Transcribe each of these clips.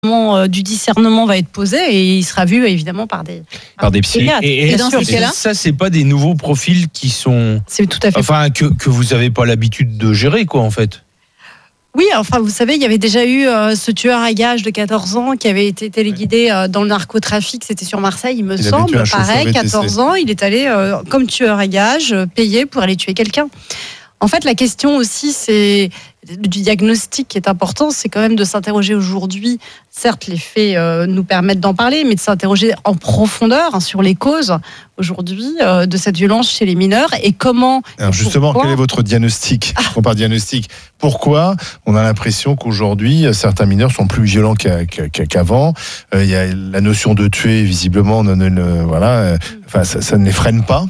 du discernement va être posé et il sera vu évidemment par des psychiatres. Et dans ces cas-là, ça, c'est pas des nouveaux profils qui sont. C'est tout à fait. Enfin, que vous n'avez pas l'habitude de gérer, quoi, en fait. Oui, enfin, vous savez, il y avait déjà eu ce tueur à gages de 14 ans qui avait été téléguidé dans le narcotrafic. C'était sur Marseille, il me semble. Pareil, 14 ans, il est allé comme tueur à gages, payé pour aller tuer quelqu'un. En fait, la question aussi, c'est du diagnostic qui est important, c'est quand même de s'interroger aujourd'hui. Certes, les faits nous permettent d'en parler, mais de s'interroger en profondeur sur les causes aujourd'hui de cette violence chez les mineurs et comment. Alors justement, quel est votre diagnostic ? On parle de diagnostic. Pourquoi on a l'impression qu'aujourd'hui certains mineurs sont plus violents qu'avant ? Il y a la notion de tuer, visiblement, ça ne les freine pas.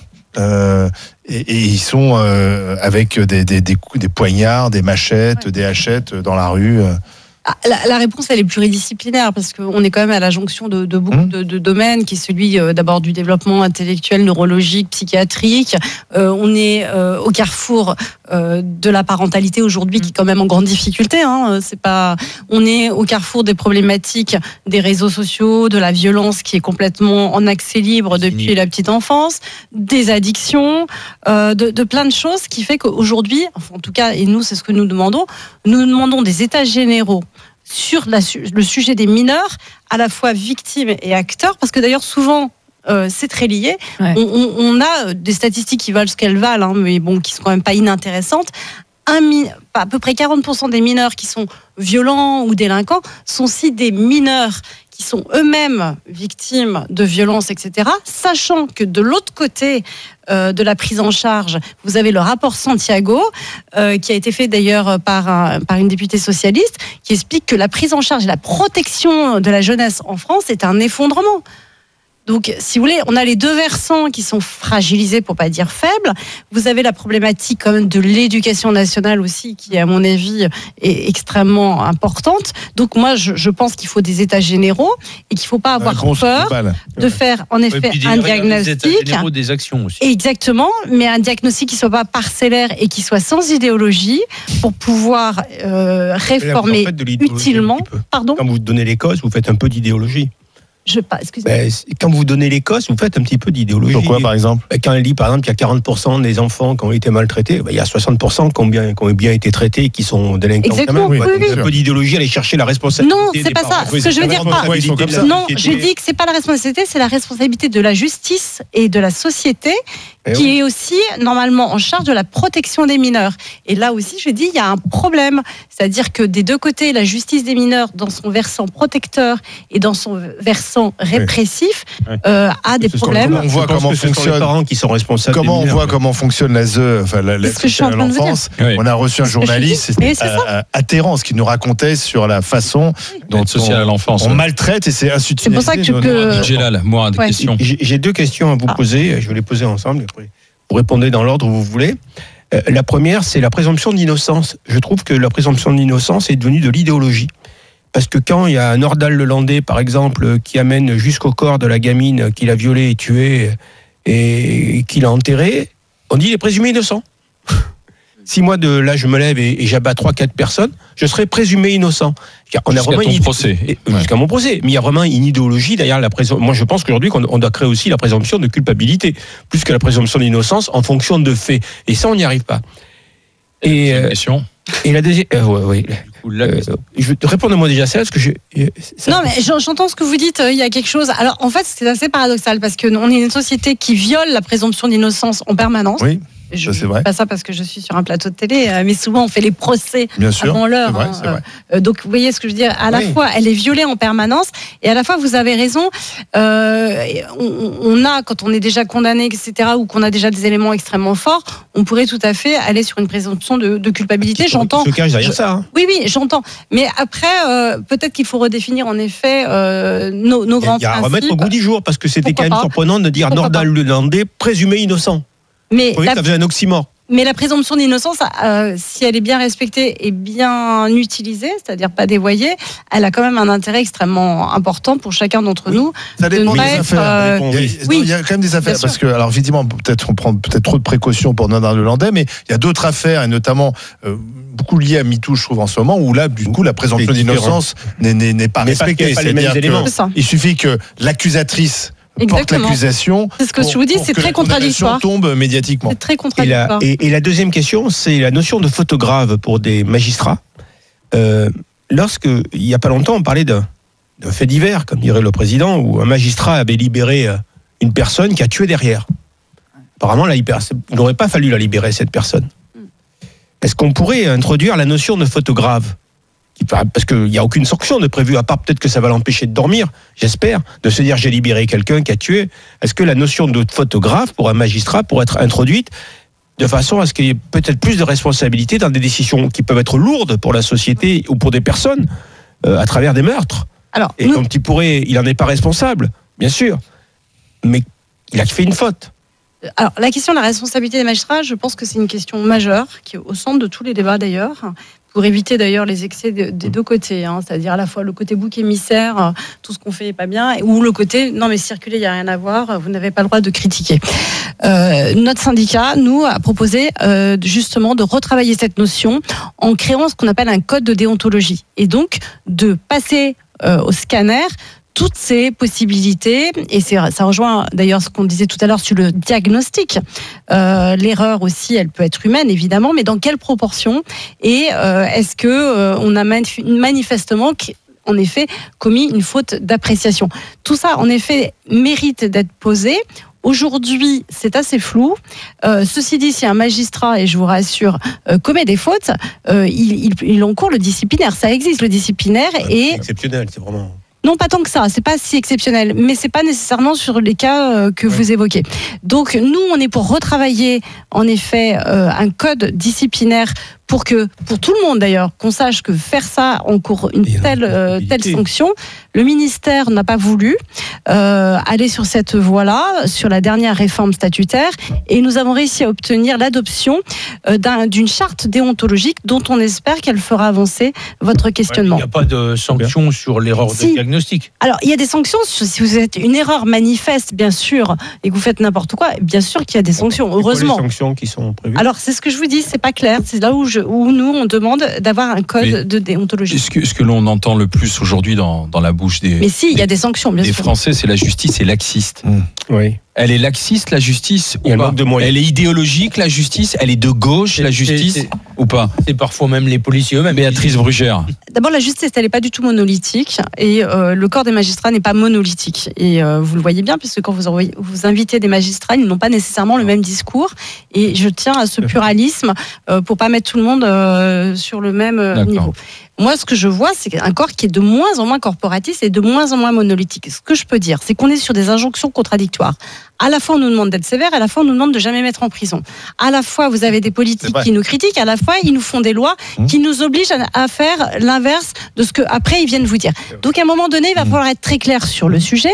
Et ils sont avec des poignards, des machettes, des hachettes dans la rue. La réponse, elle est pluridisciplinaire parce qu'on est quand même à la jonction de beaucoup de domaines, qui est celui d'abord du développement intellectuel, neurologique, psychiatrique. On est au carrefour de la parentalité aujourd'hui, qui est quand même en grande difficulté. On est au carrefour des problématiques des réseaux sociaux, de la violence qui est complètement en accès libre depuis la petite enfance, des addictions, de plein de choses, qui fait qu'aujourd'hui, enfin, en tout cas, et nous, c'est ce que nous demandons des états généraux sur le sujet des mineurs, à la fois victimes et acteurs, parce que d'ailleurs souvent c'est très lié. Ouais. On a des statistiques qui valent ce qu'elles valent, mais bon, qui sont quand même pas inintéressantes. À peu près 40% des mineurs qui sont violents ou délinquants sont aussi des mineurs qui sont eux-mêmes victimes de violences, etc. Sachant que de l'autre côté de la prise en charge, vous avez le rapport Santiago, qui a été fait d'ailleurs par une députée socialiste, qui explique que la prise en charge et la protection de la jeunesse en France est un effondrement. Donc, si vous voulez, on a les deux versants qui sont fragilisés, pour pas dire faibles. Vous avez la problématique quand même de l'éducation nationale aussi, qui, à mon avis, est extrêmement importante. Donc, moi, je pense qu'il faut des états généraux et qu'il faut pas avoir peur de faire, en effet, un diagnostic. Des états généraux, des actions aussi. Exactement, mais un diagnostic qui soit pas parcellaire et qui soit sans idéologie, pour pouvoir réformer utilement. Pardon ? Quand vous donnez les causes, vous faites un peu d'idéologie. Quand vous donnez les causes, vous faites un petit peu d'idéologie. Pourquoi, par exemple ? Quand elle dit, par exemple, qu'il y a 40% des enfants qui ont été maltraités, il y a 60% qui ont bien été traités et qui sont délinquants. Exactement, quand même. Oui. Un peu d'idéologie, aller chercher la responsabilité. Non, c'est pas ça. Ce que je veux dire pas. Non, je dis que c'est pas la responsabilité, c'est la responsabilité de la justice et de la société, qui est aussi normalement en charge de la protection des mineurs. Et là aussi, je dis, il y a un problème. C'est-à-dire que des deux côtés, la justice des mineurs, dans son versant protecteur et dans son versant répressif, a des problèmes. On voit comment fonctionne. Les parents qui sont responsables. Comment on voit comment fonctionne l'ASE, l'aide sociale à l'enfance. On a reçu un journaliste, c'était atterrant ce qu'il nous racontait sur la façon dont on maltraite, et c'est insubtilisé. C'est pour ça que tu peux. Gélal, moi, des questions. J'ai deux questions à vous poser. Je vais les poser ensemble. Vous répondez dans l'ordre où vous voulez. La première, c'est la présomption d'innocence. Je trouve que la présomption d'innocence est devenue de l'idéologie. Parce que quand il y a Nordal Lelandais, par exemple, qui amène jusqu'au corps de la gamine qu'il a violée et tuée et qu'il a enterrée, on dit qu'il est présumé innocent. Si moi, de là, je me lève et j'abats 3-4 personnes, je serai présumé innocent. On a vraiment procès. Jusqu'à mon procès. Mais il y a vraiment une idéologie derrière la présomption. Moi, je pense qu'aujourd'hui, on doit créer aussi la présomption de culpabilité, plus que la présomption d'innocence en fonction de faits. Et ça, on n'y arrive pas. Et une question. Et la deuxième. Répondez-moi déjà ça, parce que Non, mais j'entends ce que vous dites. Il y a quelque chose. Alors, en fait, c'est assez paradoxal parce que on est une société qui viole la présomption d'innocence en permanence. Oui. Je ne dis pas ça parce que je suis sur un plateau de télé, mais souvent on fait les procès avant l'heure. C'est vrai. Donc vous voyez ce que je veux dire. À la fois, elle est violée en permanence, et à la fois, vous avez raison. On a, quand on est déjà condamné, etc., ou qu'on a déjà des éléments extrêmement forts, on pourrait tout à fait aller sur une présomption de culpabilité. J'entends. Se cache derrière ça. Hein. Oui, j'entends. Mais après, peut-être qu'il faut redéfinir en effet nos grands principes. Il y a à remettre au goût du jour, parce que c'était quand même surprenant de dire Nordal Lelandais présumé innocent. Mais ça faisait un oxymore. Mais la présomption d'innocence, si elle est bien respectée et bien utilisée, c'est-à-dire pas dévoyée, elle a quand même un intérêt extrêmement important pour chacun d'entre nous. Ça dépend des affaires. Il y a quand même des affaires, parce que, alors évidemment, peut-être on prend trop de précautions pour Nordal-Lelandais, mais il y a d'autres affaires, et notamment beaucoup liées à MeToo, je trouve, en ce moment, où là, du coup, la présomption d'innocence n'est pas respectée. C'est-à-dire qu'il suffit que l'accusatrice porte l'accusation. C'est ce que je vous dis, c'est très contradictoire. Tombe médiatiquement. C'est très contradictoire. Et la deuxième question, c'est la notion de faute grave pour des magistrats. Lorsque, il n'y a pas longtemps, on parlait d'un fait divers, comme dirait le président, où un magistrat avait libéré une personne qui a tué derrière. Apparemment, il n'aurait pas fallu la libérer, cette personne. Est-ce qu'on pourrait introduire la notion de faute grave ? Parce qu'il n'y a aucune sanction de prévue, à part peut-être que ça va l'empêcher de dormir, j'espère, de se dire j'ai libéré quelqu'un qui a tué. Est-ce que la notion de faute grave pour un magistrat pourrait être introduite de façon à ce qu'il y ait peut-être plus de responsabilité dans des décisions qui peuvent être lourdes pour la société ou pour des personnes à travers des meurtres. Donc il n'en est pas responsable, bien sûr, mais il a fait une faute. Alors, la question de la responsabilité des magistrats, je pense que c'est une question majeure, qui est au centre de tous les débats d'ailleurs, pour éviter d'ailleurs les excès des deux côtés, c'est-à-dire à la fois le côté bouc émissaire, tout ce qu'on fait n'est pas bien, ou le côté non mais circuler, il n'y a rien à voir, vous n'avez pas le droit de critiquer. Notre syndicat, nous, a proposé justement de retravailler cette notion en créant ce qu'on appelle un code de déontologie, et donc de passer au scanner toutes ces possibilités, et ça rejoint d'ailleurs ce qu'on disait tout à l'heure sur le diagnostic. L'erreur aussi, elle peut être humaine évidemment, mais dans quelle proportion ? Et est-ce que on a manifestement en effet commis une faute d'appréciation ? Tout ça, en effet, mérite d'être posé. Aujourd'hui, c'est assez flou. Ceci dit, si un magistrat, et je vous rassure, commet des fautes, il encourt le disciplinaire. Ça existe, le disciplinaire. C'est exceptionnel, c'est vraiment... Non, pas tant que ça, c'est pas si exceptionnel, mais c'est pas nécessairement sur les cas que vous évoquez. Donc nous, on est pour retravailler en effet un code disciplinaire pour tout le monde d'ailleurs, qu'on sache que faire ça encourt une telle sanction. Le ministère n'a pas voulu aller sur cette voie-là, sur la dernière réforme statutaire, et nous avons réussi à obtenir l'adoption d'une charte déontologique dont on espère qu'elle fera avancer votre questionnement. Il n'y a pas de sanctions sur l'erreur de diagnostic. Alors, il y a des sanctions si vous êtes une erreur manifeste, bien sûr, et que vous faites n'importe quoi, bien sûr qu'il y a des sanctions, heureusement. Les sanctions qui sont prévues. Alors, c'est ce que je vous dis, c'est pas clair, c'est là où nous, on demande d'avoir un code de déontologie. Ce que l'on entend le plus aujourd'hui dans la bouche des... Mais si, il y a des sanctions, bien sûr. Les Français, c'est la justice est laxiste. Oui. Elle est laxiste, la justice, ou pas ? Elle est idéologique, la justice ? Elle est de gauche, la justice, ou pas ? C'est parfois même les policiers eux-mêmes. Béatrice Brugère. D'abord, la justice, elle n'est pas du tout monolithique, et le corps des magistrats n'est pas monolithique. Et vous le voyez bien, puisque quand vous invitez des magistrats, ils n'ont pas nécessairement le même discours. Et je tiens à ce pluralisme pour pas mettre tout le monde sur le même niveau. Moi, ce que je vois, c'est un corps qui est de moins en moins corporatiste et de moins en moins monolithique. Ce que je peux dire, c'est qu'on est sur des injonctions contradictoires. À la fois, on nous demande d'être sévère, à la fois, on nous demande de jamais mettre en prison. À la fois, vous avez des politiques qui nous critiquent, à la fois, ils nous font des lois qui nous obligent à faire l'inverse de ce qu'après, ils viennent vous dire. Donc, à un moment donné, il va falloir être très clair sur le sujet.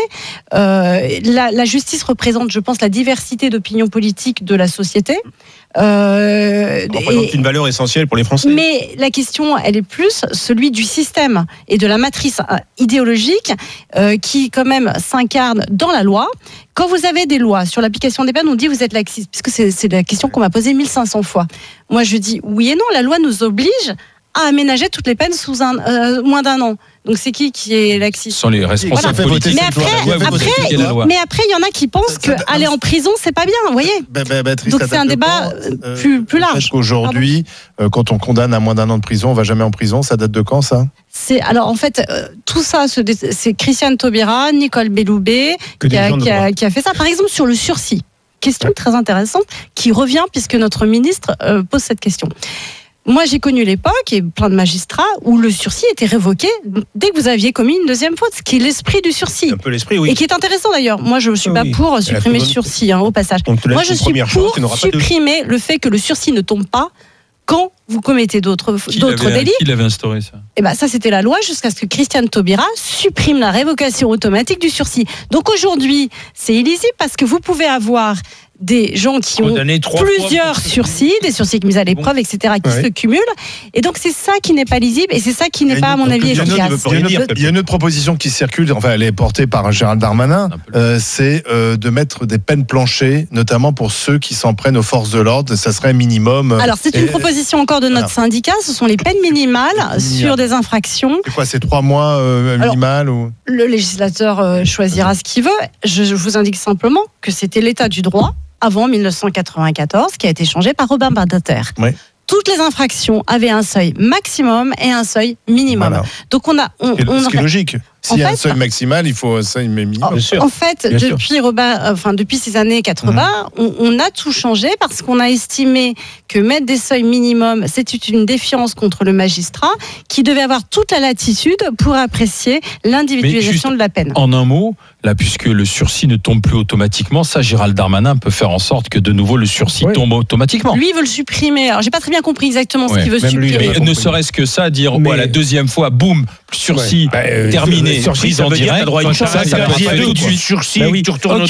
La justice représente, je pense, la diversité d'opinions politiques de la société. Représente une valeur essentielle pour les Français. Mais la question, elle est plus celui du système et de la matrice idéologique qui, quand même, s'incarne dans la loi. Quand vous avez des lois sur l'application des peines, on dit vous êtes laxiste, puisque c'est la question qu'on m'a posée 1500 fois. Moi, je dis oui et non. La loi nous oblige à aménager toutes les peines sous moins d'un an. Donc c'est qui est laxiste ? Ce sont les responsables politiques. Mais après, il y en a qui pensent qu'aller en prison, c'est pas bien, vous voyez ? Donc c'est un débat plus large. Aujourd'hui, quand on condamne à moins d'un an de prison, on va jamais en prison. Ça date de quand, ça ? Alors en fait, tout ça, c'est Christiane Taubira, Nicole Belloubet qui a fait ça. Par exemple, sur le sursis. Question très intéressante qui revient puisque notre ministre pose cette question. Moi, j'ai connu l'époque, et plein de magistrats, où le sursis était révoqué dès que vous aviez commis une deuxième faute, ce qui est l'esprit du sursis. Un peu l'esprit, oui. Et qui est intéressant d'ailleurs. Moi, je ne suis pas pour supprimer le sursis, au passage. Moi, je suis pour supprimer le fait que le sursis ne tombe pas quand vous commettez d'autres délits. Qui l'avait instauré, ça ? Et ça, c'était la loi jusqu'à ce que Christiane Taubira supprime la révocation automatique du sursis. Donc aujourd'hui, c'est illisible parce que vous pouvez avoir des gens qui ont plusieurs sursis, des sursis mis à l'épreuve, etc., qui se cumulent. Et donc, c'est ça qui n'est pas lisible et c'est ça qui n'est pas, à mon avis, efficace. Il y a une autre proposition qui circule, enfin, elle est portée par Gérald Darmanin, c'est de mettre des peines planchées, notamment pour ceux qui s'en prennent aux forces de l'ordre. Ça serait minimum. Alors, c'est une proposition encore de notre syndicat. Ce sont les peines minimales sur des infractions. C'est quoi, c'est 3 mois minimales ou... Le législateur choisira ce qu'il veut. Je vous indique simplement que c'était l'état du droit avant 1994, qui a été changé par Robert Badinter. Oui. Toutes les infractions avaient un seuil maximum et un seuil minimum. Voilà. Donc ce qui est logique. S'il y a un seuil maximal, il faut un seuil minimum. En fait, depuis ces années 80, on a tout changé parce qu'on a estimé que mettre des seuils minimums, c'était une défiance contre le magistrat qui devait avoir toute la latitude pour apprécier l'individualisation de la peine. En un mot, là, puisque le sursis ne tombe plus automatiquement, ça, Gérald Darmanin peut faire en sorte que de nouveau le sursis tombe automatiquement. Lui, il veut le supprimer. Alors, j'ai pas très bien compris exactement ce qu'il veut supprimer. Mais ne serait-ce que ça, dire la deuxième fois, boum, sursis terminé. Sursis, prise en direct, droit à une chance. Ça peut être tout de suite. Sursis, tu retournes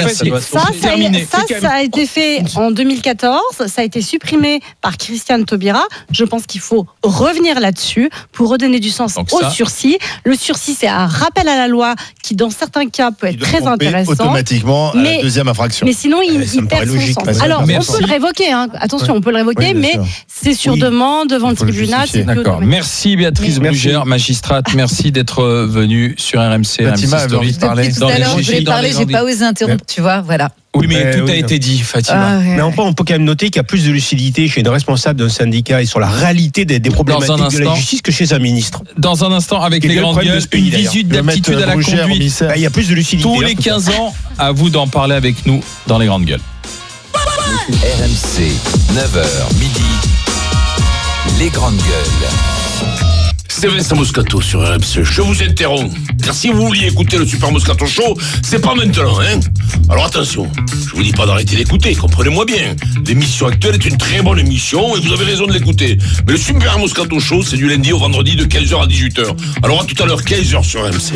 ça a été fait en 2014. Ça a été supprimé par Christiane Taubira. Je pense qu'il faut revenir là-dessus pour redonner du sens au sursis. Le sursis, c'est un rappel à la loi qui, dans certains cas, peut être très intéressant. Automatiquement à la deuxième infraction. Mais sinon, il perd son sens. Alors, on peut le révoquer. Attention, on peut le révoquer, mais c'est sur demande devant le tribunal. D'accord. Merci Béatrice Brugère, magistrate. Merci d'être venue sur RMC. Fatima avait envie de parler. Tout à l'heure, je voulais parler, j'ai pas osé interrompre, tu vois, voilà. Oui, mais tout a été dit, Fatima. Mais on peut quand même noter qu'il y a plus de lucidité chez une responsable d'un syndicat et sur la réalité des problématiques de la justice que chez un ministre. Dans un instant, avec les grandes gueules, une visite d'aptitude à la conduite. Il y a plus de lucidité. Tous les 15 ans, à vous d'en parler avec nous dans les grandes gueules. RMC, 9h, midi, les grandes gueules. C'est Vincent Moscato sur RMC. Je vous interromps, car si vous vouliez écouter le Super Moscato Show, c'est pas maintenant, hein. Alors attention, je vous dis pas d'arrêter d'écouter, comprenez-moi bien. L'émission actuelle est une très bonne émission et vous avez raison de l'écouter. Mais le Super Moscato Show, c'est du lundi au vendredi de 15h à 18h. Alors à tout à l'heure, 15h sur RMC.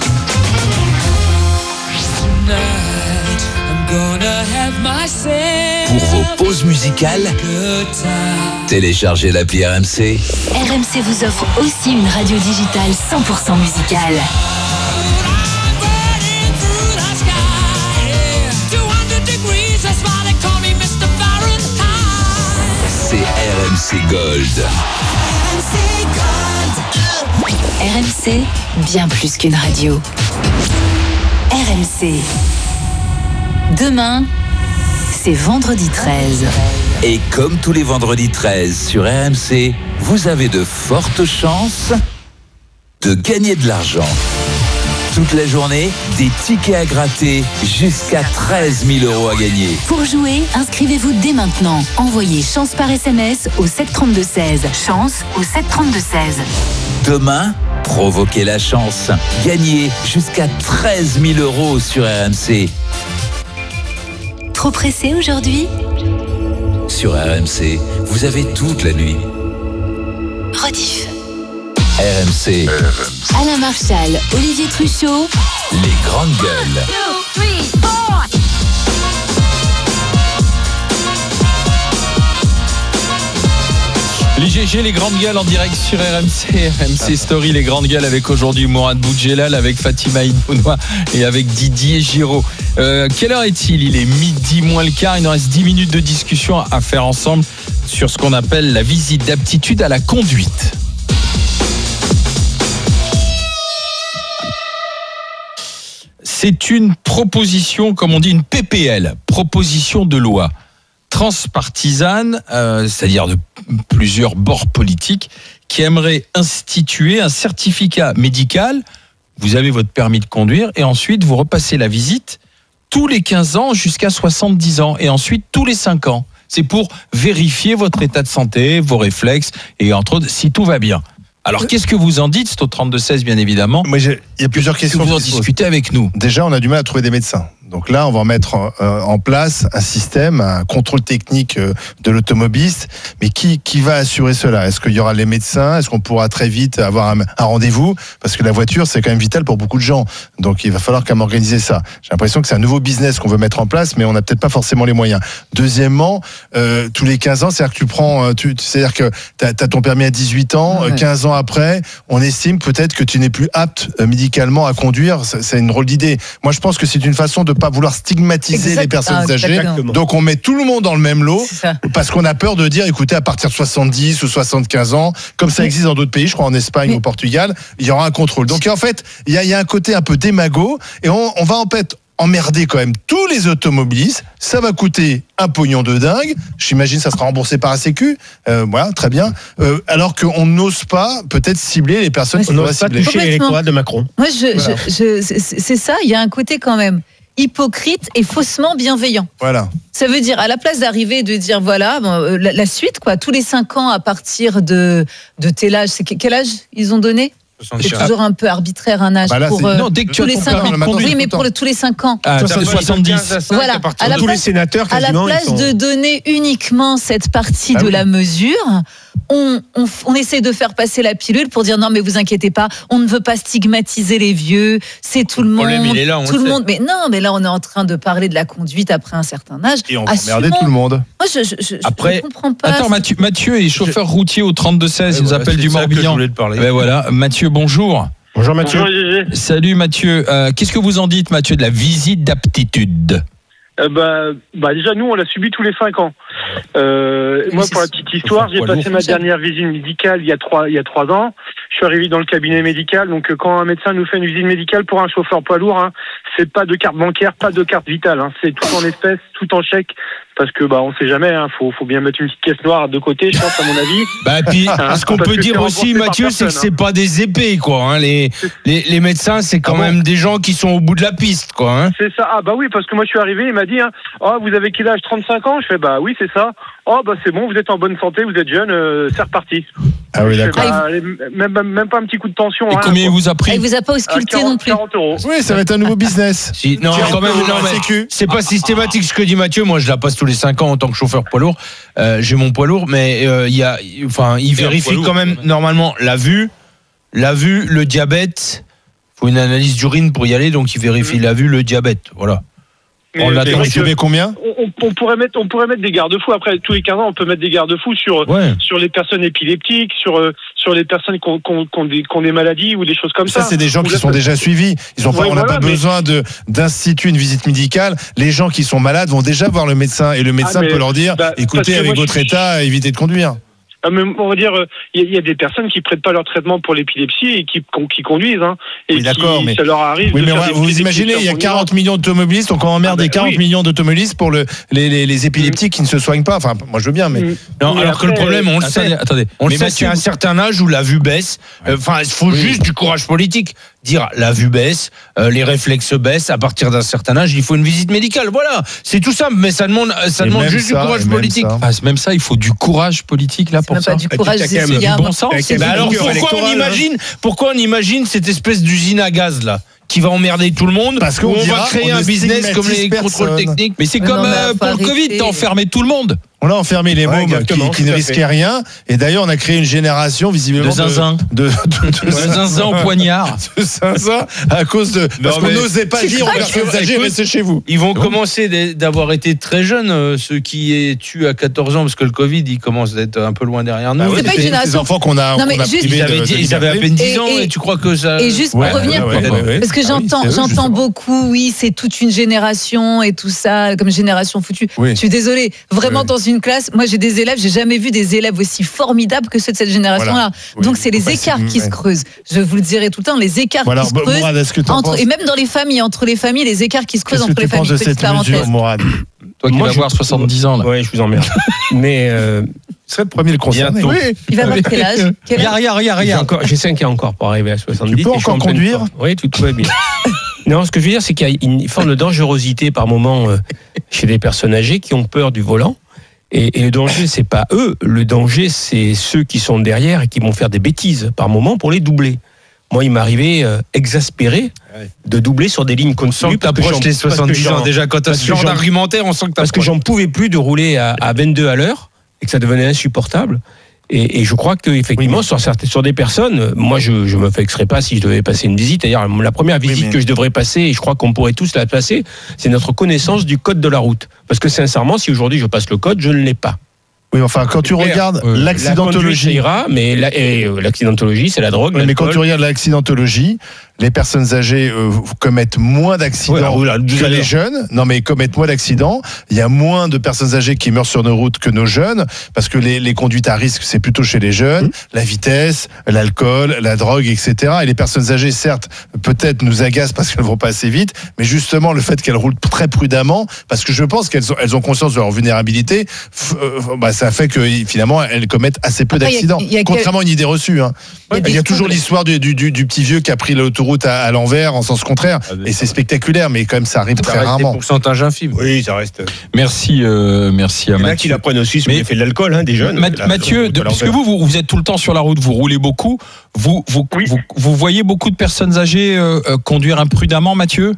Pour vos pauses musicales, téléchargez l'appli RMC. RMC vous offre aussi une radio digitale 100% musicale. C'est RMC Gold. RMC, bien plus qu'une radio. RMC. Demain, c'est vendredi 13. Et comme tous les vendredis 13 sur RMC, vous avez de fortes chances de gagner de l'argent. Toute la journée, des tickets à gratter jusqu'à 13 000 € à gagner. Pour jouer, inscrivez-vous dès maintenant. Envoyez chance par SMS au 732-16. Chance au 732-16. Demain, provoquez la chance. Gagnez jusqu'à 13 000 € sur RMC. Trop pressé aujourd'hui ? Sur RMC, vous avez toute la nuit. Rediff. RMC. Alain Marchal, Olivier Truchot. Les grandes gueules. 2, 3, 4. Les GG, les grandes gueules en direct sur RMC. RMC Story, les grandes gueules avec aujourd'hui Mourad Boudjelal, avec Fatima Inounoua et avec Didier Giraud. Quelle heure est-il ? Il est midi moins le quart. Il nous reste 10 minutes de discussion à faire ensemble sur ce qu'on appelle la visite d'aptitude à la conduite. C'est une proposition, comme on dit, une PPL, proposition de loi transpartisane, c'est-à-dire de plusieurs bords politiques, qui aimerait instituer un certificat médical. Vous avez votre permis de conduire et ensuite vous repassez la visite tous les 15 ans jusqu'à 70 ans et ensuite tous les 5 ans. C'est pour vérifier votre état de santé, vos réflexes et entre autres si tout va bien. Alors, qu'est-ce que vous en dites ? C'est au 32-16, bien évidemment. Il y a plusieurs questions. Vous en discutez avec nous. Déjà, on a du mal à trouver des médecins. Donc là, on va mettre en place un système, un contrôle technique de l'automobiliste. Mais qui va assurer cela ? Est-ce qu'il y aura les médecins ? Est-ce qu'on pourra très vite avoir un rendez-vous ? Parce que la voiture, c'est quand même vital pour beaucoup de gens. Donc il va falloir quand même organiser ça. J'ai l'impression que c'est un nouveau business qu'on veut mettre en place, mais on n'a peut-être pas forcément les moyens. Deuxièmement, tous les 15 ans, c'est-à-dire que tu prends, c'est-à-dire que tu as ton permis à 18 ans, 15 ans après, on estime peut-être que tu n'es plus apte médicalement à conduire. C'est une drôle d'idée. Moi, je pense que c'est une façon de pas vouloir stigmatiser les personnes âgées. Exactement. Donc on met tout le monde dans le même lot parce qu'on a peur de dire, écoutez, à partir de 70 ou 75 ans, comme ça existe dans d'autres pays, je crois en Espagne ou au Portugal, il y aura un contrôle. Donc en fait, il y a un côté un peu démago et on va en fait emmerder quand même tous les automobilistes. Ça va coûter un pognon de dingue. J'imagine ça sera remboursé par la Sécu. Voilà, très bien. Alors qu'on n'ose pas peut-être cibler les personnes qui doivent cibler. Toucher l'électorat de Macron. Moi, c'est ça. Il y a un côté quand même hypocrite et faussement bienveillant. Voilà. Ça veut dire, à la place d'arriver de dire, voilà, la suite, quoi, tous les 5 ans à partir de tel âge, c'est quel âge ils ont donné ? C'est toujours un peu arbitraire un âge pour non, dès que tous les 5 ans. Oui, mais pour tous les 5 ans. 70. Voilà. À la tous les sénateurs, à la place de donner uniquement cette partie de la mesure, on essaie de faire passer la pilule pour dire non, mais vous inquiétez pas, on ne veut pas stigmatiser les vieux, c'est tout le monde. Tout le monde. Mais non, mais là, on est en train de parler de la conduite après un certain âge. Et on va emmerder tout le monde. Moi, je comprends pas. Attends, Mathieu est chauffeur routier au 32-16, il nous appelle du Morbihan. Ben voilà, Mathieu, bonjour. Bonjour Mathieu. Bonjour, Salut Mathieu. Qu'est-ce que vous en dites, Mathieu, de la visite d'aptitude ? Déjà, nous, on l'a subi tous les 5 ans. Moi, pour la petite histoire, j'ai passé ma dernière visite médicale il y a 3 ans. Je suis arrivé dans le cabinet médical. Donc, quand un médecin nous fait une visite médicale pour un chauffeur poids lourd, c'est pas de carte bancaire, pas de carte vitale. C'est tout en espèces, tout en chèque. Parce que on sait jamais, faut bien mettre une petite caisse noire de côté, je pense, à mon avis. Puis ce qu'on peut dire aussi, Mathieu, c'est que c'est pas des épées, quoi. Les médecins, c'est quand même des gens qui sont au bout de la piste, quoi. C'est ça. Oui, parce que moi je suis arrivé, il m'a dit, vous avez quel âge, 35 ans ? Je fais oui, c'est ça. C'est bon, vous êtes en bonne santé, vous êtes jeune, c'est reparti. Ah oui, d'accord. Même pas un petit coup de tension. Et combien il vous a pris ? Il vous a pas ausculté non plus. 40 €. Oui, ça va être un nouveau business. Non, quand même, mais c'est pas systématique ce que dit Mathieu. Moi, je la passe tous les 5 ans en tant que chauffeur poids lourd. J'ai mon poids lourd, mais il vérifie quand même normalement la vue, le diabète. Il faut une analyse d'urine pour y aller, donc il vérifie la vue, le diabète. Voilà. On l'attend. Tu mets combien ? On pourrait mettre des garde-fous. Après, tous les 15 ans, on peut mettre des garde-fous sur les personnes épileptiques, sur les personnes qui ont des maladies ou des choses comme ça. Ça, c'est des gens qui sont déjà suivis. On n'a pas besoin d'instituer une visite médicale. Les gens qui sont malades vont déjà voir le médecin et le médecin peut leur dire écoutez, avec votre état, évitez de conduire. On va dire, il y a des personnes qui prêtent pas leur traitement pour l'épilepsie et qui conduisent, et ça leur arrive. Oui, mais vous imaginez, il y a 40 millions d'automobilistes, donc on emmerde des 40 millions d'automobilistes pour les épileptiques qui ne se soignent pas. Enfin, moi je veux bien, mais non. Alors que le problème, on le sait. Attendez, on le sait, c'est un certain âge où la vue baisse. Il faut juste du courage politique. Dire la vue baisse, les réflexes baissent. À partir d'un certain âge, il faut une visite médicale. Voilà, c'est tout simple, mais ça demande juste du courage politique. Même ça, il faut du courage politique là. Pas du courage, c'est du bon sens. Alors pourquoi on imagine cette espèce d'usine à gaz là qui va emmerder tout le monde parce qu'on va créer un business comme les contrôles techniques. Mais c'est comme pour le Covid, t'as enfermé tout le monde. On a enfermé les mômes qui ne risquaient rien. Et d'ailleurs, on a créé une génération visiblement de zinzin. De zinzin au poignard. De zinzin à cause de. Parce qu'on n'osait pas dire aux personnes âgées, restez chez vous. Ils vont commencer d'avoir été très jeunes, ceux qui tuent à 14 ans, parce que le Covid, il commence d'être un peu loin derrière nous. C'est pas une génération. Les enfants qu'on a privés ils avaient à peine 10 ans, et tu crois que ça. Et juste pour revenir, parce que j'entends beaucoup, oui, c'est toute une génération et tout ça, comme génération foutue. Je suis désolée, vraiment dans une classe, moi j'ai des élèves, j'ai jamais vu des élèves aussi formidables que ceux de cette génération-là. Donc c'est les écarts qui se creusent. Je vous le dirai tout le temps, les écarts qui se creusent. Et même dans les familles, entre les familles, les écarts qui se creusent entre les familles. Petite parenthèse. Toi qui vas avoir 70 ans là. Oui, je vous emmerde. Mais c'est le premier le concerné. Il va avoir quel âge? Regarde. J'ai 5 ans encore pour arriver à 70. Tu peux encore conduire? Oui, tout va bien. Non, ce que je veux dire, c'est qu'il y a une forme de dangerosité par moment chez les personnes âgées qui ont peur du volant. Et le danger, c'est pas eux. Le danger, c'est ceux qui sont derrière et qui vont faire des bêtises par moment pour les doubler. moi, il m'est arrivé exaspéré de doubler sur des lignes continues. On sent que t'approches les 70 ans. Déjà, quand t'as ce genre d'argumentaire, on sent que parce que j'en pouvais plus de rouler à 22 à l'heure et que ça devenait insupportable. Et je crois qu'effectivement, sur des personnes, moi, je me vexerais pas si je devais passer une visite. D'ailleurs, la première visite que je devrais passer, et je crois qu'on pourrait tous la passer, c'est notre connaissance du code de la route. Parce que sincèrement, si aujourd'hui je passe le code, je ne l'ai pas. Oui, enfin, quand tu regardes l'accidentologie. Mais l'accidentologie, c'est la drogue. Mais quand tu regardes l'accidentologie, les personnes âgées commettent moins d'accidents que les jeunes. Non, mais commettent moins d'accidents. Il y a moins de personnes âgées qui meurent sur nos routes que nos jeunes, parce que les conduites à risque, c'est plutôt chez les jeunes. La vitesse, l'alcool, la drogue, etc. Et les personnes âgées, certes, peut-être nous agacent parce qu'elles vont pas assez vite, mais justement, le fait qu'elles roulent très prudemment, parce que je pense qu'elles ont conscience de leur vulnérabilité, ça fait que finalement, elles commettent assez peu d'accidents. Contrairement à une idée reçue. Hein. Il y a toujours l'histoire du petit vieux qui a pris l'autoroute à l'envers en sens contraire, et c'est spectaculaire, mais quand même ça arrive très rarement. Pourcentage infime. Oui, ça reste. Merci à Mathieu. Il y en a qui l'apprennent aussi sous l'effet de l'alcool, des jeunes. Mathieu, parce que vous êtes tout le temps sur la route, vous roulez beaucoup, vous voyez beaucoup de personnes âgées conduire imprudemment, Mathieu?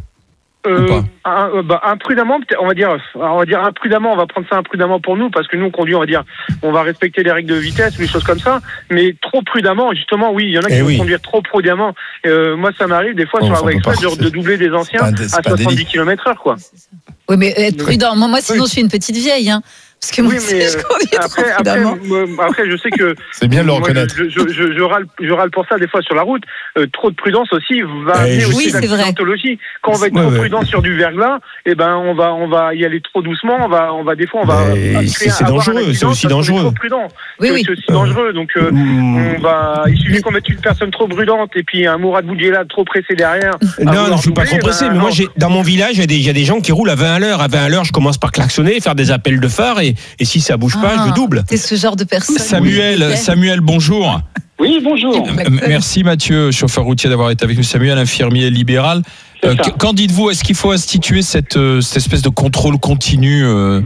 Imprudemment, on va dire imprudemment, on va prendre ça imprudemment pour nous, parce que nous on conduit, on va respecter les règles de vitesse ou des choses comme ça, mais trop prudemment, justement, oui, il y en a qui vont conduire trop prudemment. Moi, ça m'arrive des fois sur la voie express de doubler des anciens à 70 km/h, quoi. Oui, mais être prudent. Moi, sinon, je suis une petite vieille, hein. Parce que moi aussi, je conduis après, je sais que c'est bien de le reconnaître. Je râle pour ça des fois sur la route. Trop de prudence aussi va amener aussi l'accidentologie. Quand on va être trop prudent sur du verglas, on va y aller trop doucement. On va des fois c'est dangereux. C'est aussi dangereux. C'est aussi dangereux. Donc il suffit qu'on mette une personne trop prudente et puis un Mourad Boudjela trop pressé derrière. Non, je suis pas trop pressé. Mais moi, dans mon village, il y a des gens qui roulent à 20 à l'heure. À 20 à l'heure, je commence par klaxonner, faire des appels de phare et si ça bouge pas, je double. C'est ce genre de personne. Samuel, bonjour. Oui, bonjour. Merci Mathieu, chauffeur routier, d'avoir été avec nous. Samuel, infirmier libéral. Qu'en dites-vous? Est-ce qu'il faut instituer cette espèce de contrôle continu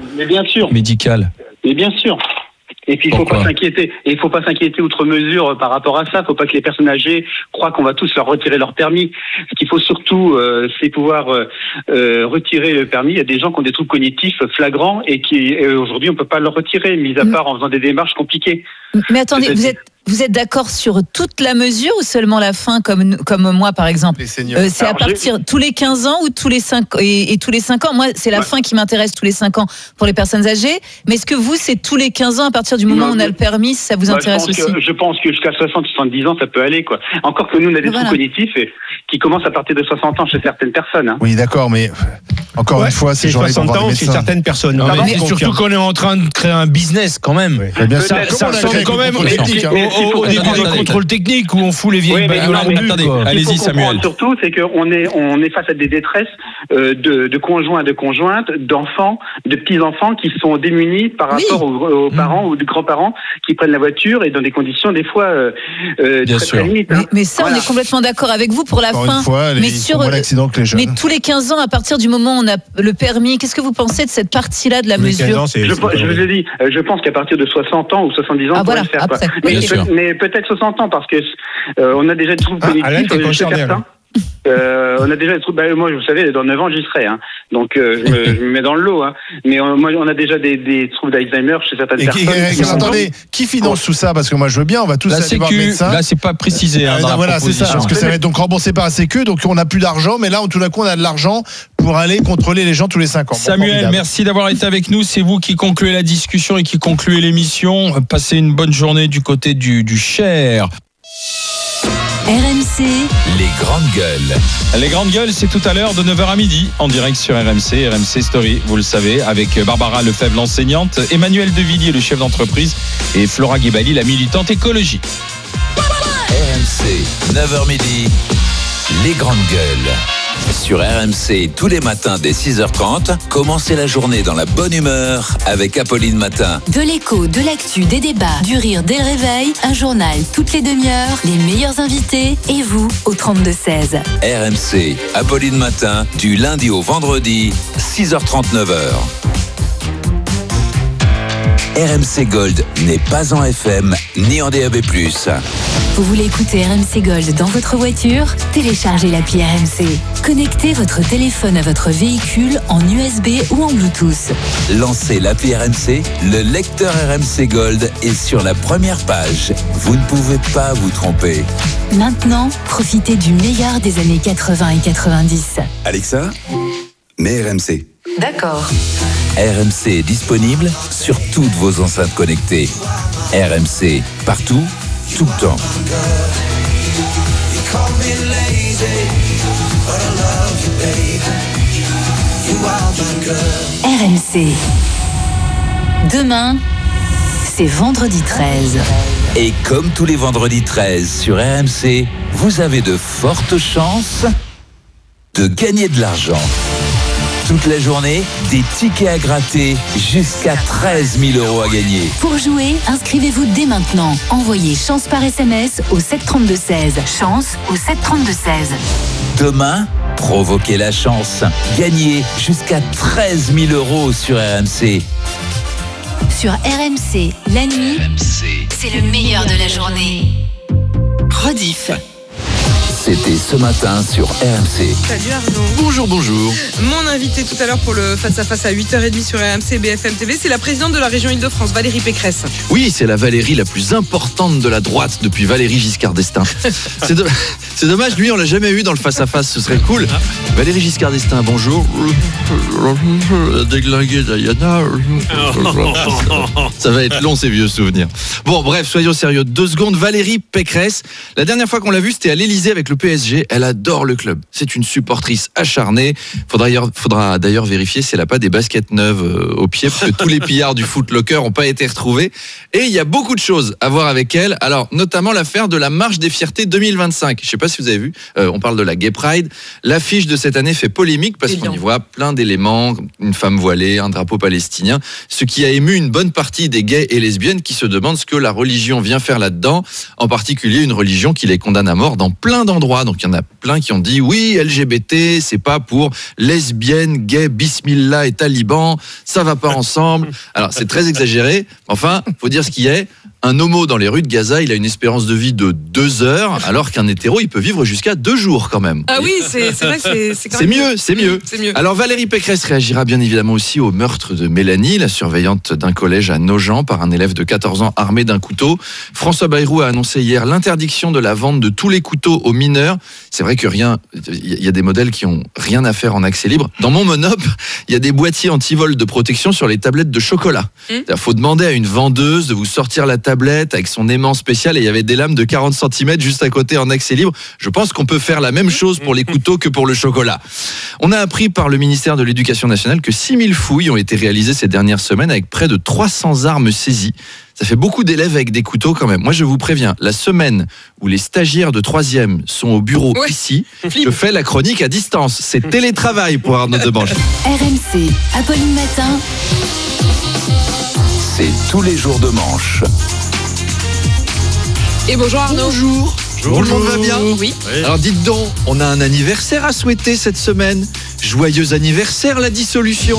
médical? Mais bien sûr. Et puis il faut pas s'inquiéter. Et il faut pas s'inquiéter outre mesure par rapport à ça. Il faut pas que les personnes âgées croient qu'on va tous leur retirer leur permis. Ce qu'il faut surtout, c'est pouvoir retirer le permis. Il y a des gens qui ont des troubles cognitifs flagrants et qui aujourd'hui on peut pas leur retirer, mis à part en faisant des démarches compliquées. Mais attendez, vous êtes d'accord sur toute la mesure ou seulement la fin, comme moi par exemple? C'est à partir tous les 15 ans ou tous les 5 et tous les 5 ans. Moi, c'est la fin qui m'intéresse, tous les 5 ans pour les personnes âgées. Mais est-ce que vous, c'est tous les 15 ans à partir du moment où on a le permis, ça vous intéresse aussi? Je pense que jusqu'à 60-70 ans, ça peut aller, quoi. Encore que nous, on a des troubles cognitifs qui commencent à partir de 60 ans chez certaines personnes. Hein. Oui, d'accord, mais encore une fois, c'est 60 ans chez certaines personnes. Mais surtout qu'on est en train de créer un business quand même. Bien sûr. Ça ressemble quand même au début des contrôles techniques où on fout les vieilles bagnoles. Allez-y, Samuel. Surtout, c'est qu'on est face à des détresses de conjoints, de conjointes, d'enfants, de petits-enfants qui sont démunis par rapport aux parents ou aux grands-parents qui prennent la voiture et dans des conditions des fois très limites. Mais ça, on est complètement d'accord avec vous pour la fin. Mais tous les 15 ans, à partir du moment où on a le permis, qu'est-ce que vous pensez de cette partie-là de la mesure? Je vous ai dit, je pense qu'à partir de 60 ans ou 70 ans, on pourrait le faire. Mais peut-être 60 ans parce que on a déjà des troubles cognitifs. On a déjà des troubles. Moi, vous savez, dans 9 ans, j'y serai. Hein. Donc, je me mets dans le lot. Hein. Mais moi, on a déjà des troubles d'Alzheimer chez certaines personnes. Attendez, qui finance tout ça? Parce que moi, je veux bien, on va tous aller voir le médecin. Là, c'est pas précisé. Voilà, c'est ça. Parce que ça va être donc remboursé par la Sécu. Donc, on n'a plus d'argent. Mais là, tout d'un coup, on a de l'argent pour aller contrôler les gens tous les 5 ans. Samuel, merci d'avoir été avec nous. C'est vous qui concluez la discussion et qui concluez l'émission. Passez une bonne journée du côté du Cher. RMC, les grandes gueules. Les grandes gueules, c'est tout à l'heure de 9h à midi en direct sur RMC Story, vous le savez, avec Barbara Lefebvre, l'enseignante, Emmanuel Devilliers, le chef d'entreprise, et Flora Guébali, la militante écologie. RMC, 9h midi, les grandes gueules. Sur RMC, tous les matins dès 6h30, commencez la journée dans la bonne humeur avec Apolline Matin. De l'écho, de l'actu, des débats, du rire dès le réveil, un journal toutes les demi-heures, les meilleurs invités et vous au 32-16. RMC, Apolline Matin, du lundi au vendredi, 6h30, 9h. RMC Gold n'est pas en FM ni en DAB+. Vous voulez écouter RMC Gold dans votre voiture? Téléchargez l'appli RMC. Connectez votre téléphone à votre véhicule en USB ou en Bluetooth. Lancez l'appli RMC, le lecteur RMC Gold est sur la première page. Vous ne pouvez pas vous tromper. Maintenant, profitez du meilleur des années 80 et 90. Alexa, mets RMC. D'accord. RMC est disponible sur toutes vos enceintes connectées. RMC, partout, tout le temps. RMC. Demain, c'est vendredi 13. Et comme tous les vendredis 13 sur RMC, vous avez de fortes chances de gagner de l'argent. Toute la journée, des tickets à gratter jusqu'à 13 000 € à gagner. Pour jouer, inscrivez-vous dès maintenant. Envoyez chance par SMS au 732-16. Chance au 732-16. Demain, provoquez la chance. Gagnez jusqu'à 13 000 € sur RMC. Sur RMC, la nuit, c'est le meilleur de la journée. Rediff. C'était ce matin sur RMC. Salut Arnaud. Bonjour. Mon invité tout à l'heure pour le face-à-face à 8h30 sur RMC BFM TV, c'est la présidente de la région Île-de-France, Valérie Pécresse. Oui, c'est la Valérie la plus importante de la droite depuis Valérie Giscard d'Estaing. C'est dommage, lui on l'a jamais eu dans le face-à-face, ce serait cool. Valérie Giscard d'Estaing, bonjour. Déglingué Diana. Ça va être long ces vieux souvenirs. Bon bref, soyons sérieux, 2 secondes. Valérie Pécresse, la dernière fois qu'on l'a vue c'était à l'Elysée avec le PSG, elle adore le club. C'est une supportrice acharnée. Faudra d'ailleurs vérifier si elle n'a pas des baskets neuves au pied, parce que tous les pillards du Foot Locker n'ont pas été retrouvés. Et il y a beaucoup de choses à voir avec elle. Alors, notamment l'affaire de la Marche des Fiertés 2025. Je ne sais pas si vous avez vu, on parle de la Gay Pride. L'affiche de cette année fait polémique parce qu'on y voit plein d'éléments, une femme voilée, un drapeau palestinien, ce qui a ému une bonne partie des gays et lesbiennes qui se demandent ce que la religion vient faire là-dedans, en particulier une religion qui les condamne à mort dans plein d'endroits. Donc il y en a plein qui ont dit oui, LGBT, c'est pas pour lesbiennes, gays, bismillah et talibans, ça va pas ensemble. Alors c'est très exagéré, enfin, faut dire ce qui est. Un homo dans les rues de Gaza, il a une espérance de vie de 2 heures, alors qu'un hétéro, il peut vivre jusqu'à 2 jours quand même. Ah oui, c'est vrai que c'est quand même... C'est mieux. Alors Valérie Pécresse réagira bien évidemment aussi au meurtre de Mélanie, la surveillante d'un collège à Nogent, par un élève de 14 ans armé d'un couteau. François Bayrou a annoncé hier l'interdiction de la vente de tous les couteaux aux mineurs. C'est vrai que il y a des modèles qui ont rien à faire en accès libre. Dans mon Monop, il y a des boîtiers anti-vol de protection sur les tablettes de chocolat. Il faut demander à une vendeuse de vous sortir la tablette avec son aimant spécial et il y avait des lames de 40 cm juste à côté en accès libre. Je pense qu'on peut faire la même chose pour les couteaux que pour le chocolat. On a appris par le ministère de l'Éducation nationale que 6000 fouilles ont été réalisées ces dernières semaines avec près de 300 armes saisies. Ça fait beaucoup d'élèves avec des couteaux quand même. Moi, je vous préviens, la semaine où les stagiaires de 3e sont au bureau ici, je fais la chronique à distance. C'est télétravail pour Arnaud Debange. RMC, Apolline Matin. C'est tous les jours de manche. Et bonjour Arnaud. Bonjour. Tout le monde va bien? Oui. Alors dites donc, on a un anniversaire à souhaiter cette semaine. Joyeux anniversaire, la dissolution.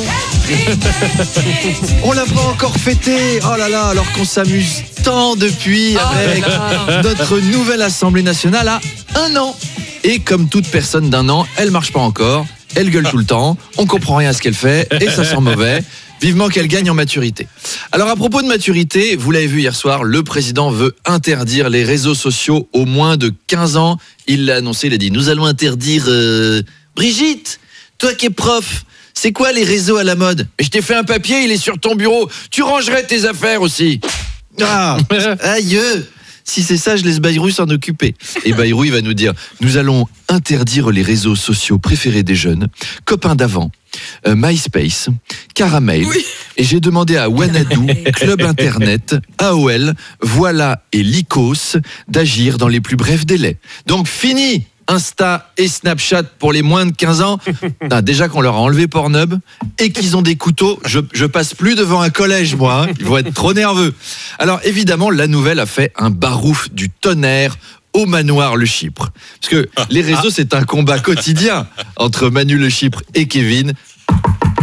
On l'a pas encore fêté. Oh là là, alors qu'on s'amuse tant depuis avec notre nouvelle Assemblée nationale à 1 an. Et comme toute personne d'1 an, elle marche pas encore. Elle gueule tout le temps. On comprend rien à ce qu'elle fait et ça sent mauvais. Vivement qu'elle gagne en maturité. Alors à propos de maturité, vous l'avez vu hier soir, le président veut interdire les réseaux sociaux aux moins de 15 ans. Il l'a annoncé, il a dit nous allons interdire... Brigitte, toi qui es prof, c'est quoi les réseaux à la mode? Mais je t'ai fait un papier, il est sur ton bureau. Tu rangerais tes affaires aussi. Ah, aïe. Si c'est ça, je laisse Bayrou s'en occuper. Et Bayrou, il va nous dire, nous allons interdire les réseaux sociaux préférés des jeunes, copains d'avant, MySpace, Caramel, et j'ai demandé à Wanadoo, Club Internet, AOL, Voilà et Lycos d'agir dans les plus brefs délais. Donc fini Insta et Snapchat pour les moins de 15 ans. Déjà qu'on leur a enlevé Pornhub et qu'ils ont des couteaux, je passe plus devant un collège moi, ils vont être trop nerveux. Alors évidemment la nouvelle a fait un barouf du tonnerre au Manoir Le Chypre. Parce que les réseaux c'est un combat quotidien entre Manu Le Chypre et Kevin.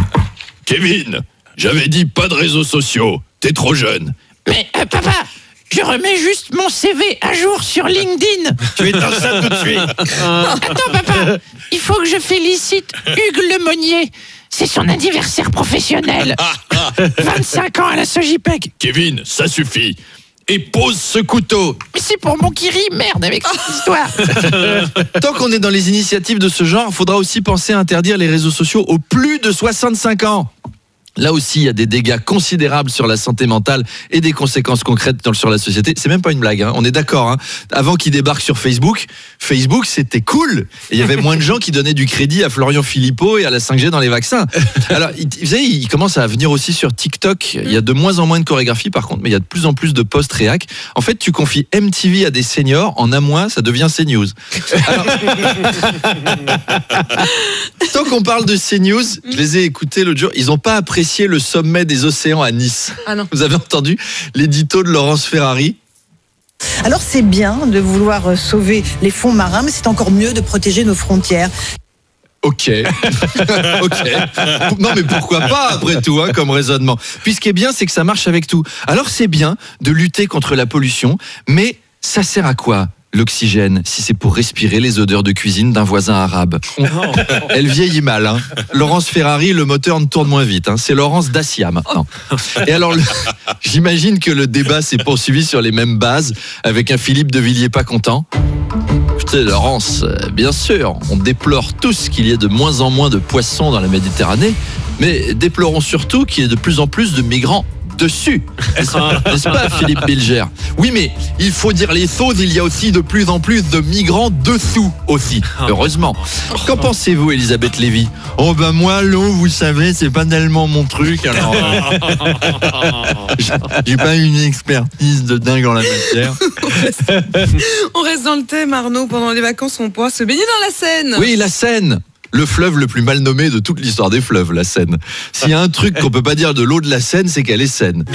Kevin, j'avais dit pas de réseaux sociaux, t'es trop jeune. Mais papa, Je remets juste mon CV à jour sur LinkedIn. Tu éteins ça tout de suite. Attends, papa, il faut que je félicite Hugues Lemonnier. C'est son anniversaire professionnel. 25 ans à la Sogipec. Kevin, ça suffit. Et pose ce couteau. Mais c'est pour mon Kiri, merde, avec cette histoire. Tant qu'on est dans les initiatives de ce genre, il faudra aussi penser à interdire les réseaux sociaux aux plus de 65 ans. Là aussi, il y a des dégâts considérables sur la santé mentale et des conséquences concrètes sur la société. C'est même pas une blague, hein. On est d'accord. Hein. Avant qu'il débarque sur Facebook, c'était cool. Et il y avait moins de gens qui donnaient du crédit à Florian Philippot et à la 5G dans les vaccins. Alors, vous savez, il commence à venir aussi sur TikTok. Il y a de moins en moins de chorégraphie, par contre, mais il y a de plus en plus de posts réac. En fait, tu confies MTV à des seniors. En un mois, ça devient CNews. Alors, tant qu'on parle de CNews, je les ai écoutés l'autre jour. Ils n'ont pas apprécié le sommet des océans à Nice. Ah non. Vous avez entendu l'édito de Laurence Ferrari? Alors c'est bien de vouloir sauver les fonds marins, mais c'est encore mieux de protéger nos frontières. Ok. Non mais pourquoi pas après tout, hein, comme raisonnement. Puis ce qui est bien, c'est que ça marche avec tout. Alors c'est bien de lutter contre la pollution, mais ça sert à quoi l'oxygène, si c'est pour respirer les odeurs de cuisine d'un voisin arabe? Elle vieillit mal, hein. Laurence Ferrari, le moteur ne tourne moins vite, hein. C'est Laurence Dacia maintenant. Et alors, j'imagine que le débat s'est poursuivi sur les mêmes bases, avec un Philippe de Villiers pas content. Écoutez, Laurence, bien sûr, on déplore tous qu'il y ait de moins en moins de poissons dans la Méditerranée, mais déplorons surtout qu'il y ait de plus en plus de migrants dessus, n'est-ce pas, Philippe Bilger? Oui, mais il faut dire les choses, il y a aussi de plus en plus de migrants dessous aussi, heureusement. Qu'en pensez-vous, Elisabeth Lévy? Oh ben moi, l'eau, vous savez, c'est pas tellement mon truc, alors j'ai pas une expertise de dingue en la matière. On reste dans le thème, Arnaud. Pendant les vacances, on pourra se baigner dans la Seine. Oui, la Seine. Le fleuve le plus mal nommé de toute l'histoire des fleuves, la Seine. S'il y a un truc qu'on peut pas dire de l'eau de la Seine, c'est qu'elle est saine.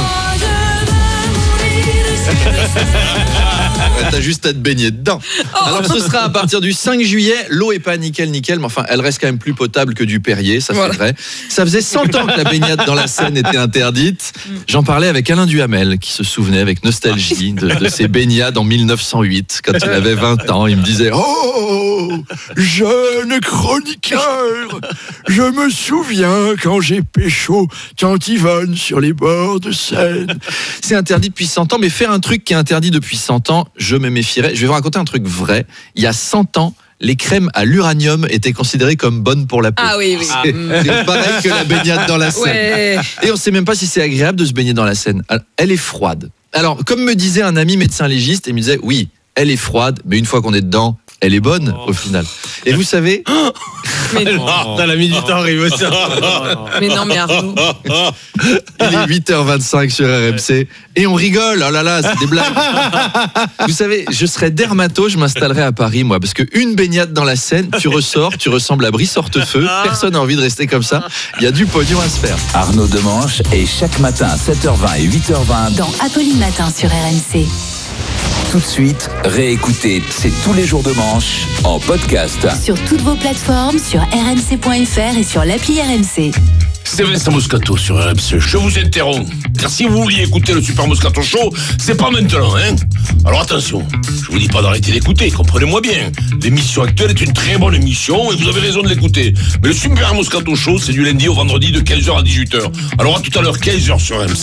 T'as juste à te baigner dedans. Alors ce sera à partir du 5 juillet. L'eau est pas nickel, mais enfin elle reste quand même plus potable que du Perrier, ça c'est vrai. Ça faisait 100 ans que la baignade dans la Seine était interdite. J'en parlais avec Alain Duhamel qui se souvenait avec nostalgie de ses baignades en 1908 quand il avait 20 ans. Il me disait: oh, jeune chroniqueur, je me souviens quand j'ai pécho Tante Yvonne sur les bords de Seine. C'est interdit depuis 100 ans, mais faire un truc qui est interdit depuis 100 ans, je me méfierais. Je vais vous raconter un truc vrai. Il y a 100 ans, les crèmes à l'uranium étaient considérées comme bonnes pour la peau. Ah oui. C'est pareil que la baignade dans la Seine. Ouais. Et on ne sait même pas si c'est agréable de se baigner dans la Seine. Alors, elle est froide. Alors, comme me disait un ami médecin légiste, il me disait: oui, elle est froide, mais une fois qu'on est dedans, elle est bonne au final. Et vous savez... T'as la minute arrive aussi. Mais non, mais Arnaud. Il est 8h25 sur RMC et on rigole. Oh là là, c'est des blagues. Vous savez, je serais dermato, je m'installerais à Paris, moi, parce qu'une baignade dans la Seine, tu ressors, tu ressembles à Brice Hortefeux. Personne n'a envie de rester comme ça. Il y a du pognon à se faire. Arnaud Demanche est chaque matin à 7h20 et 8h20 dans Apolline Matin sur RMC. Tout de suite, réécoutez C'est tous les jours de manche en podcast. Sur toutes vos plateformes, sur rmc.fr et sur l'appli RMC. C'est Vincent Moscato sur RMC. Je vous interromps, car si vous vouliez écouter le Super Moscato Show, c'est pas maintenant, hein. Alors attention, je vous dis pas d'arrêter d'écouter, comprenez-moi bien. L'émission actuelle est une très bonne émission et vous avez raison de l'écouter. Mais le Super Moscato Show, c'est du lundi au vendredi de 15h à 18h. Alors à tout à l'heure, 15h sur RMC.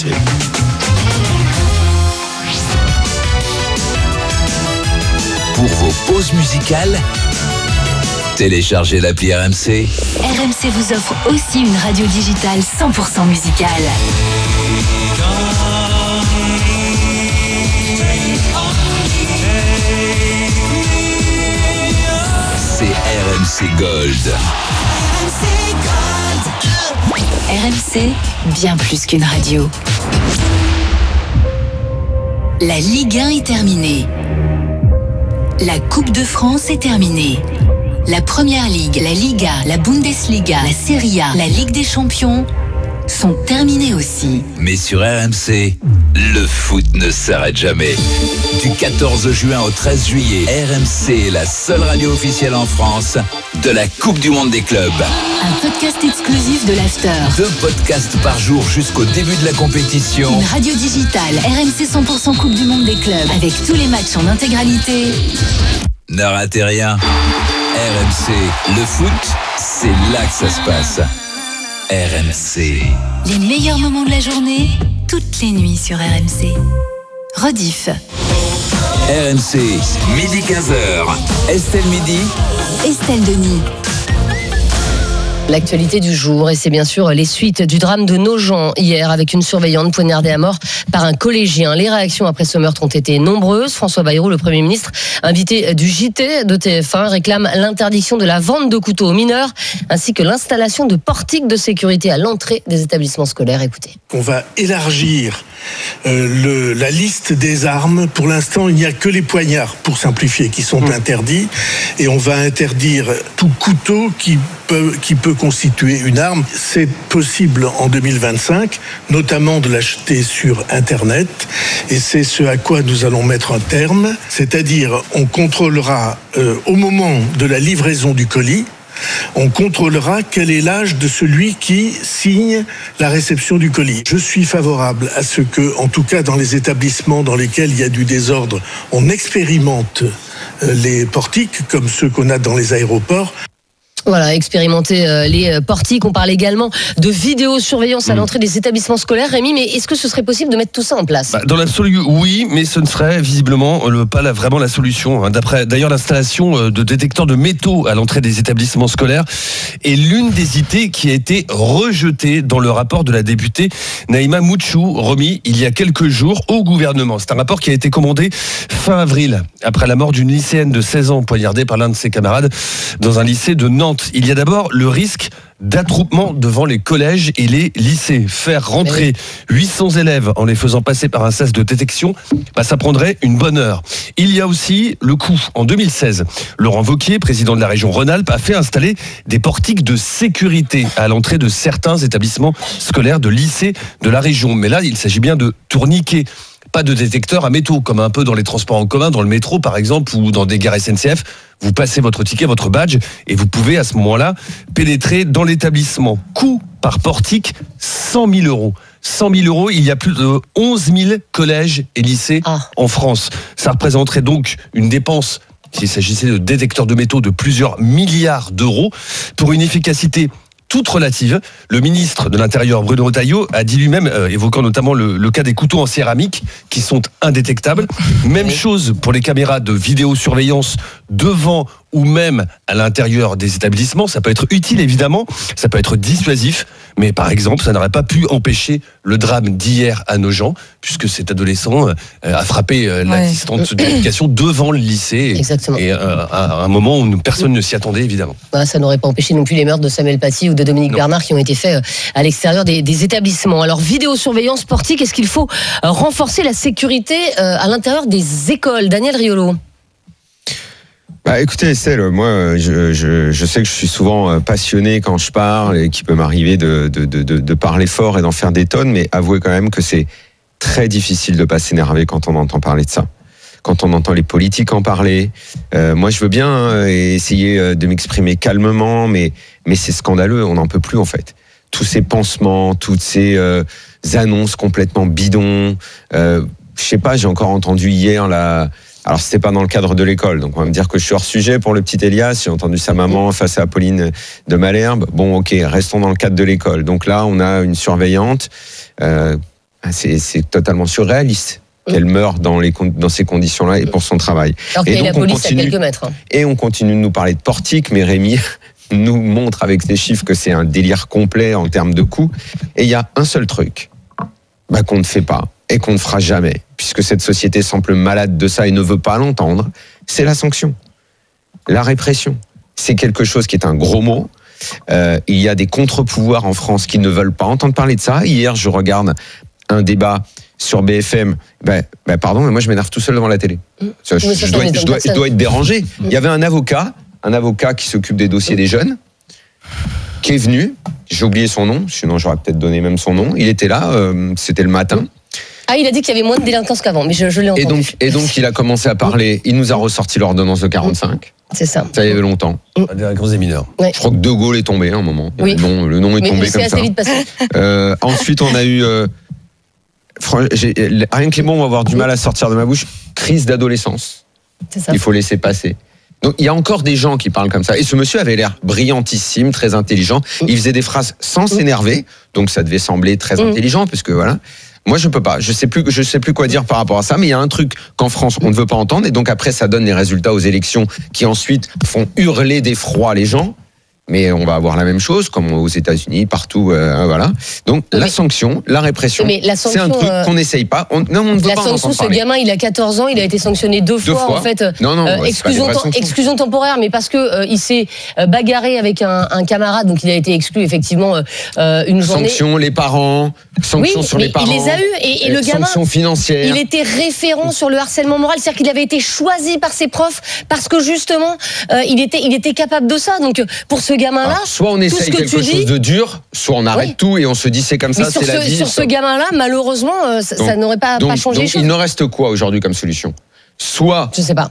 Pour vos pauses musicales, téléchargez l'appli RMC. RMC vous offre aussi une radio digitale 100% musicale. C'est RMC Gold. RMC, bien plus qu'une radio. La Ligue 1 est terminée. La Coupe de France est terminée. La Première Ligue, la Liga, la Bundesliga, la Serie A, la Ligue des Champions sont terminées aussi. Mais sur RMC, le foot ne s'arrête jamais. Du 14 juin au 13 juillet, RMC est la seule radio officielle en France de la Coupe du Monde des clubs. Un podcast exclusif de l'After. 2 podcasts par jour jusqu'au début de la compétition. Une radio digitale RMC 100% Coupe du Monde des clubs avec tous les matchs en intégralité. Ne ratez rien. RMC, le foot, c'est là que ça se passe. RMC. Les meilleurs moments de la journée, toutes les nuits sur RMC. Rediff. RMC, midi 15h. Estelle Midi. Estelle Denis. L'actualité du jour, et c'est bien sûr les suites du drame de Nogent hier avec une surveillante poignardée à mort par un collégien. Les réactions après ce meurtre ont été nombreuses. François Bayrou, le Premier ministre, invité du JT de TF1, réclame l'interdiction de la vente de couteaux aux mineurs ainsi que l'installation de portiques de sécurité à l'entrée des établissements scolaires. Écoutez. On va élargir la liste des armes. Pour l'instant, il n'y a que les poignards, pour simplifier, qui sont interdits. Et on va interdire tout couteau qui peut constituer une arme. C'est possible en 2025, notamment de l'acheter sur Internet. Et c'est ce à quoi nous allons mettre un terme. C'est-à-dire, on contrôlera au moment de la livraison du colis, on contrôlera quel est l'âge de celui qui signe la réception du colis. Je suis favorable à ce que, en tout cas dans les établissements dans lesquels il y a du désordre, on expérimente les portiques comme ceux qu'on a dans les aéroports. Voilà, expérimenter les portiques. On parle également de vidéosurveillance à l'entrée des établissements scolaires. Rémi, mais est-ce que ce serait possible de mettre tout ça en place ? Dans l'absolu, oui, mais ce ne serait visiblement pas vraiment la solution. D'ailleurs, l'installation de détecteurs de métaux à l'entrée des établissements scolaires est l'une des idées qui a été rejetée dans le rapport de la députée Naïma Mouchou, remis il y a quelques jours au gouvernement. C'est un rapport qui a été commandé fin avril, après la mort d'une lycéenne de 16 ans poignardée par l'un de ses camarades dans un lycée de Nantes. Il y a d'abord le risque d'attroupement devant les collèges et les lycées. Faire rentrer 800 élèves en les faisant passer par un sas de détection, ça prendrait une bonne heure. Il y a aussi le coût. En 2016, Laurent Wauquiez, président de la région Rhône-Alpes, a fait installer des portiques de sécurité à l'entrée de certains établissements scolaires de lycées de la région. Mais là, il s'agit bien de tourniquets. Pas de détecteur à métaux, comme un peu dans les transports en commun, dans le métro par exemple, ou dans des gares SNCF. Vous passez votre ticket, votre badge, et vous pouvez à ce moment-là pénétrer dans l'établissement. Coût par portique, 100 000 euros. 100 000 euros, il y a plus de 11 000 collèges et lycées en France. Ça représenterait donc une dépense, s'il s'agissait de détecteurs de métaux, de plusieurs milliards d'euros, pour une efficacité toute relative. Le ministre de l'Intérieur, Bruno Retailleau, a dit lui-même, évoquant notamment le cas des couteaux en céramique qui sont indétectables. Même chose pour les caméras de vidéosurveillance devant ou même à l'intérieur des établissements. Ça peut être utile, évidemment, ça peut être dissuasif, mais par exemple, ça n'aurait pas pu empêcher le drame d'hier à Nogent, puisque cet adolescent a frappé l'assistante d'éducation devant le lycée. Exactement. Et à un moment où personne ne s'y attendait, évidemment. Ça n'aurait pas empêché non plus les meurtres de Samuel Paty ou de Dominique Bernard qui ont été faits à l'extérieur des établissements. Alors, vidéosurveillance portique, est-ce qu'il faut renforcer la sécurité à l'intérieur des écoles ? Daniel Riolo. Écoutez Estelle, moi je sais que je suis souvent passionné quand je parle et qu'il peut m'arriver de parler fort et d'en faire des tonnes, mais avouez quand même que c'est très difficile de pas s'énerver quand on entend parler de ça. Quand on entend les politiques en parler, moi je veux bien essayer de m'exprimer calmement, mais c'est scandaleux, on n'en peut plus en fait. Tous ces pansements, toutes ces annonces complètement bidons. Je sais pas, j'ai encore entendu hier alors c'était pas dans le cadre de l'école, donc on va me dire que je suis hors sujet pour le petit Elias. J'ai entendu sa maman face à Apolline de Malherbe. Bon, ok, restons dans le cadre de l'école. Donc là, on a une surveillante. C'est totalement surréaliste qu'elle meure dans ces conditions-là et pour son travail. Alors qu'il y a la police à quelques mètres. Et on continue de nous parler de portique, mais Rémi nous montre avec ses chiffres que c'est un délire complet en termes de coûts. Et il y a un seul truc qu'on ne fait pas et qu'on ne fera jamais, puisque cette société semble malade de ça et ne veut pas l'entendre, c'est la sanction. La répression. C'est quelque chose qui est un gros mot. Il y a des contre-pouvoirs en France qui ne veulent pas entendre parler de ça. Hier, je regarde un débat sur BFM. Pardon, mais moi je m'énerve tout seul devant la télé. Je dois être dérangé. Il y avait un avocat qui s'occupe des dossiers des jeunes, qui est venu. J'ai oublié son nom, sinon j'aurais peut-être donné même son nom. Il était là, c'était le matin. Il a dit qu'il y avait moins de délinquance qu'avant, mais je l'ai entendu. Et donc il a commencé à parler, il nous a ressorti l'ordonnance de 45. C'est ça. Ça y avait longtemps. Des gros et mineurs. Ouais. Je crois que De Gaulle est tombé à un moment. Oui. Le nom est tombé Mais comme c'est ça. assez vite passé. Ensuite, on a eu... rien que les mots vont avoir du mal à sortir de ma bouche. Crise d'adolescence. C'est ça. Il faut laisser passer. Donc il y a encore des gens qui parlent comme ça. Et ce monsieur avait l'air brillantissime, très intelligent. Il faisait des phrases sans s'énerver. Donc ça devait sembler très intelligent, puisque voilà... Moi, je peux pas. Je sais plus quoi dire par rapport à ça. Mais il y a un truc qu'en France, on ne veut pas entendre. Et donc après, ça donne les résultats aux élections qui ensuite font hurler d'effroi les gens. Mais on va avoir la même chose, comme aux États-Unis, partout, voilà. Donc la sanction, la répression, c'est un truc qu'on n'essaye pas. On ne veut la pas sanction, ce gamin, il a 14 ans, il a été sanctionné deux fois en fait. Exclusion temporaire, mais parce que il s'est bagarré avec un camarade, donc il a été exclu effectivement une journée. Sanction les parents, sanction sur les parents. Il les a eu et le gamin, sanction financière. Il était référent sur le harcèlement moral, c'est-à-dire qu'il avait été choisi par ses profs parce que justement il était capable de ça. Donc pour ce gamin-là, soit on essaye quelque chose de dur, soit on arrête tout et on se dit c'est comme ça, c'est la vie. Sur ce gamin-là, malheureusement, ça n'aurait pas changé les choses. Il ne reste quoi aujourd'hui comme solution ? Soit je sais pas.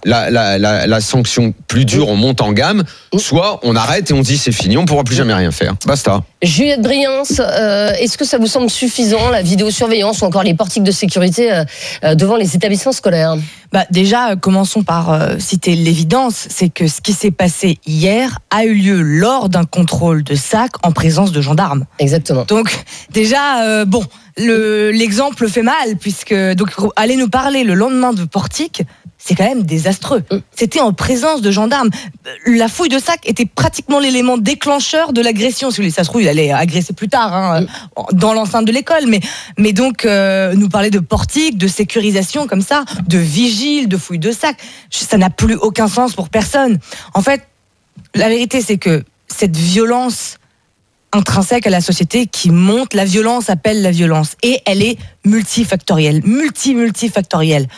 La sanction plus dure, on monte en gamme, soit on arrête et on se dit c'est fini, on ne pourra plus jamais rien faire. Basta. Juliette Briens, est-ce que ça vous semble suffisant, la vidéosurveillance ou encore les portiques de sécurité devant les établissements scolaires ? Déjà, commençons par citer l'évidence, c'est que ce qui s'est passé hier a eu lieu lors d'un contrôle de sac en présence de gendarmes. Exactement. Donc déjà, l'exemple fait mal, puisque donc aller nous parler le lendemain de portique, c'est quand même désastreux. C'était en présence de gendarmes. La fouille de sac était pratiquement l'élément déclencheur de l'agression. Si vous voulez, ça se trouve, il allait agresser plus tard, dans l'enceinte de l'école. Mais donc, nous parler de portique, de sécurisation comme ça, de vigile, de fouille de sac, ça n'a plus aucun sens pour personne. En fait, la vérité, c'est que cette violence intrinsèque à la société qui monte, la violence appelle la violence. Et elle est multifactorielle, multifactorielle.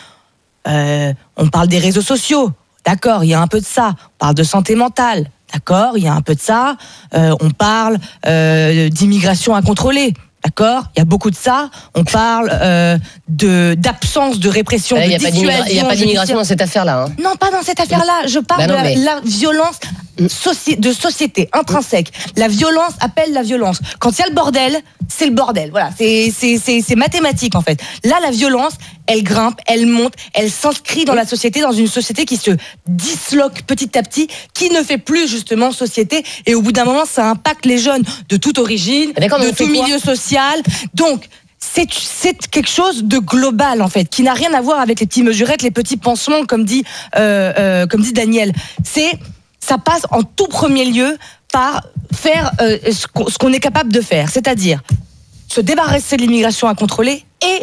On parle des réseaux sociaux, d'accord, il y a un peu de ça. On parle de santé mentale, d'accord, il y a un peu de ça. On parle d'immigration à contrôler, d'accord, il y a beaucoup de ça. On parle d'absence de répression, de dissuasion. Il n'y a pas d'immigration dans cette affaire-là. Non, pas dans cette affaire-là. Je parle de la violence de société intrinsèque. La violence appelle la violence. Quand il y a le bordel, c'est le bordel. Voilà, c'est mathématique en fait. Là, la violence, elle grimpe, elle monte, elle s'inscrit dans la société, dans une société qui se disloque petit à petit, qui ne fait plus justement société. Et au bout d'un moment, ça impacte les jeunes de toute origine, de tout milieu social. Donc, c'est quelque chose de global en fait, qui n'a rien à voir avec les petits mesurettes, les petits pansements, comme dit Daniel. Ça passe en tout premier lieu par faire ce qu'on est capable de faire, c'est-à-dire se débarrasser de l'immigration à contrôler et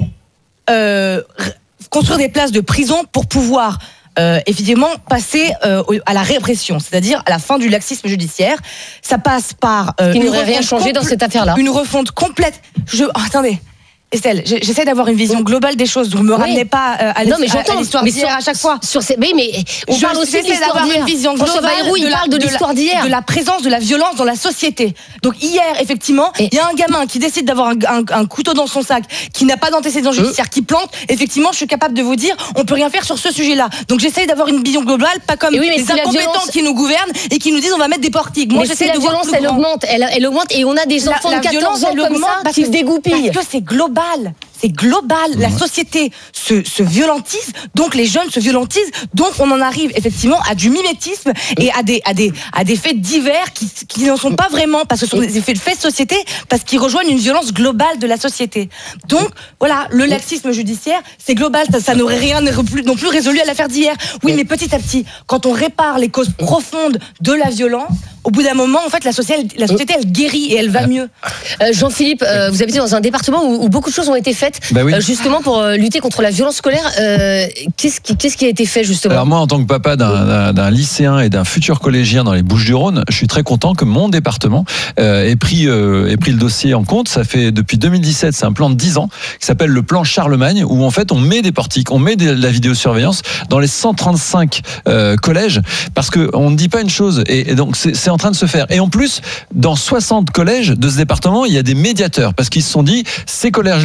construire des places de prison pour pouvoir évidemment passer à la répression, c'est-à-dire à la fin du laxisme judiciaire. Ça passe par qui n'aurait rien changé dans cette affaire-là. Une refonte complète. Attendez. Estelle, j'essaie d'avoir une vision globale des choses. Vous ne me ramenez pas à l'histoire d'hier à chaque fois. Mais on parle aussi de l'histoire d'hier. Une vision globale de l'histoire d'hier. De la présence de la violence dans la société. Donc hier, effectivement, il y a un gamin qui décide d'avoir un couteau dans son sac, qui n'a pas d'antécédent judiciaire, qui plante. Effectivement, je suis capable de vous dire, on peut rien faire sur ce sujet-là. Donc j'essaie d'avoir une vision globale, pas comme les incompétents qui nous gouvernent et qui nous disent on va mettre des portiques. Moi, j'essaie de voir la violence, elle augmente et on a des enfants de 14 ans comme ça qui se dégoupillent. Parce que c'est global. C'est global, la société se violentise, donc les jeunes se violentisent, donc on en arrive effectivement à du mimétisme et à des faits divers qui n'en sont pas vraiment, parce que ce sont des faits de société, parce qu'ils rejoignent une violence globale de la société. Donc voilà, le laxisme judiciaire, c'est global, ça n'aurait rien non plus résolu à l'affaire d'hier. Oui, mais petit à petit, quand on répare les causes profondes de la violence, au bout d'un moment, en fait, la société, elle guérit et elle va mieux. Jean-Philippe, vous habitez dans un département où beaucoup de choses ont été faites, justement pour lutter contre la violence scolaire. Qu'est-ce qui a été fait justement ? Alors moi, en tant que papa d'un lycéen et d'un futur collégien dans les Bouches-du-Rhône, je suis très content que mon département ait pris le dossier en compte. Ça fait depuis 2017, c'est un plan de 10 ans qui s'appelle le plan Charlemagne, où en fait on met des portiques, on met de la vidéosurveillance dans les 135 collèges, parce qu'on ne dit pas une chose, et donc c'est en train de se faire. Et en plus, dans 60 collèges de ce département, il y a des médiateurs, parce qu'ils se sont dit, ces collèges-là, il y a un vrai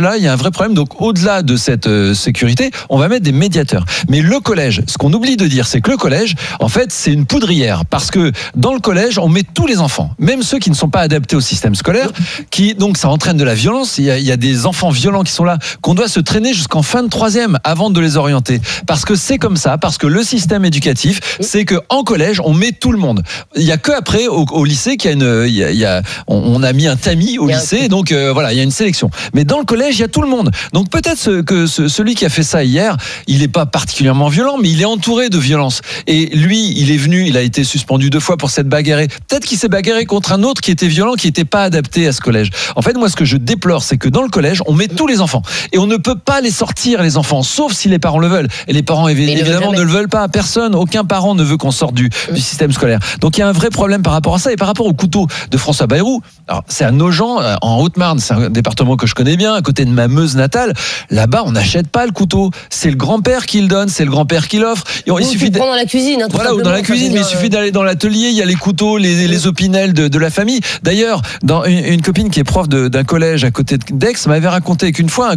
vrai problème. Donc, au-delà de cette sécurité, on va mettre des médiateurs. Mais le collège, ce qu'on oublie de dire, c'est que le collège, en fait, c'est une poudrière. Parce que dans le collège, on met tous les enfants, même ceux qui ne sont pas adaptés au système scolaire, donc ça entraîne de la violence. Il y a des enfants violents qui sont là, qu'on doit se traîner jusqu'en fin de 3e avant de les orienter. Parce que c'est comme ça, parce que le système éducatif, c'est qu'en collège, on met tout le monde. Il y a que après au lycée qu'il y a on a mis un tamis au lycée, donc voilà, il y a une sélection. Mais dans le collège, il y a tout le monde. Donc peut-être que celui qui a fait ça hier, il n'est pas particulièrement violent, mais il est entouré de violence. Et lui, il est venu, il a été suspendu 2 fois pour s'être bagarré. Peut-être qu'il s'est bagarré contre un autre qui était violent, qui n'était pas adapté à ce collège. En fait, moi, ce que je déplore, c'est que dans le collège, on met tous les enfants. Et on ne peut pas les sortir, les enfants, sauf si les parents le veulent. Et les parents, évidemment, ne le veulent pas. Personne, aucun parent ne veut qu'on sorte du système scolaire. Donc, il y a un vrai problème par rapport à ça. Et par rapport au couteau de François Bayrou, alors, c'est à Nogent, en Haute-Marne, c'est un département que je connais bien, à côté de ma Meuse natale. Là-bas, on n'achète pas le couteau. C'est le grand-père qui le donne, c'est le grand-père qui l'offre. Il suffit de prendre dans la cuisine. Voilà, ou dans la cuisine, mais il suffit d'aller dans l'atelier, il y a les couteaux, les opinels de la famille. D'ailleurs, dans une copine qui est prof d'un collège à côté d'Aix m'avait raconté qu'une fois,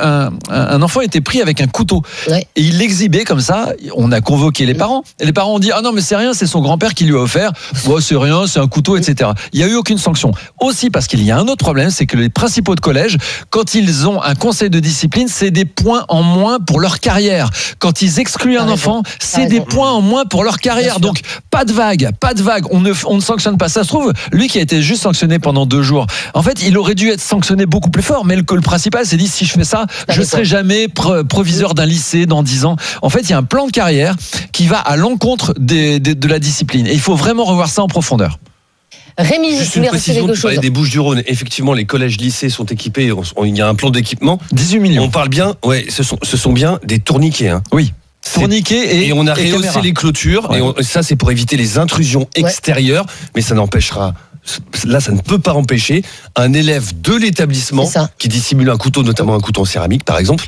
un enfant était pris avec un couteau. Ouais. Et il l'exhibait comme ça. On a convoqué les parents. Et les parents ont dit, ah non, mais c'est rien, c'est son grand-père qui lui a offert. Ouais, c'est rien, c'est un couteau, etc. Il n'y a eu aucune sanction. Aussi parce qu'il y a un autre problème, c'est que les principaux de collège, quand ils ont un conseil de discipline, c'est des points en moins pour leur carrière. Quand ils excluent un enfant, c'est des points en moins pour leur carrière. Donc, pas de vague. On ne sanctionne pas. Ça se trouve, lui qui a été juste sanctionné pendant 2 jours, en fait, il aurait dû être sanctionné beaucoup plus fort. Mais le principal s'est dit, si je fais ça, je serai jamais proviseur d'un lycée dans 10 ans. En fait, il y a un plan de carrière qui va à l'encontre de la discipline. Et il faut vraiment revoir ça en profondeur. Rémi, juste une précision, tu parlais des Bouches-du-Rhône. Effectivement, les collèges-lycées sont équipés. Il y a un plan d'équipement. 18 millions. On parle bien. Ouais, ce sont bien des tourniquets. Hein. Oui. Tourniquets et on a rehaussé les clôtures. Ouais. Et ça, c'est pour éviter les intrusions extérieures. Mais ça n'empêchera. Là, ça ne peut pas empêcher un élève de l'établissement qui dissimule un couteau, notamment un couteau en céramique, par exemple,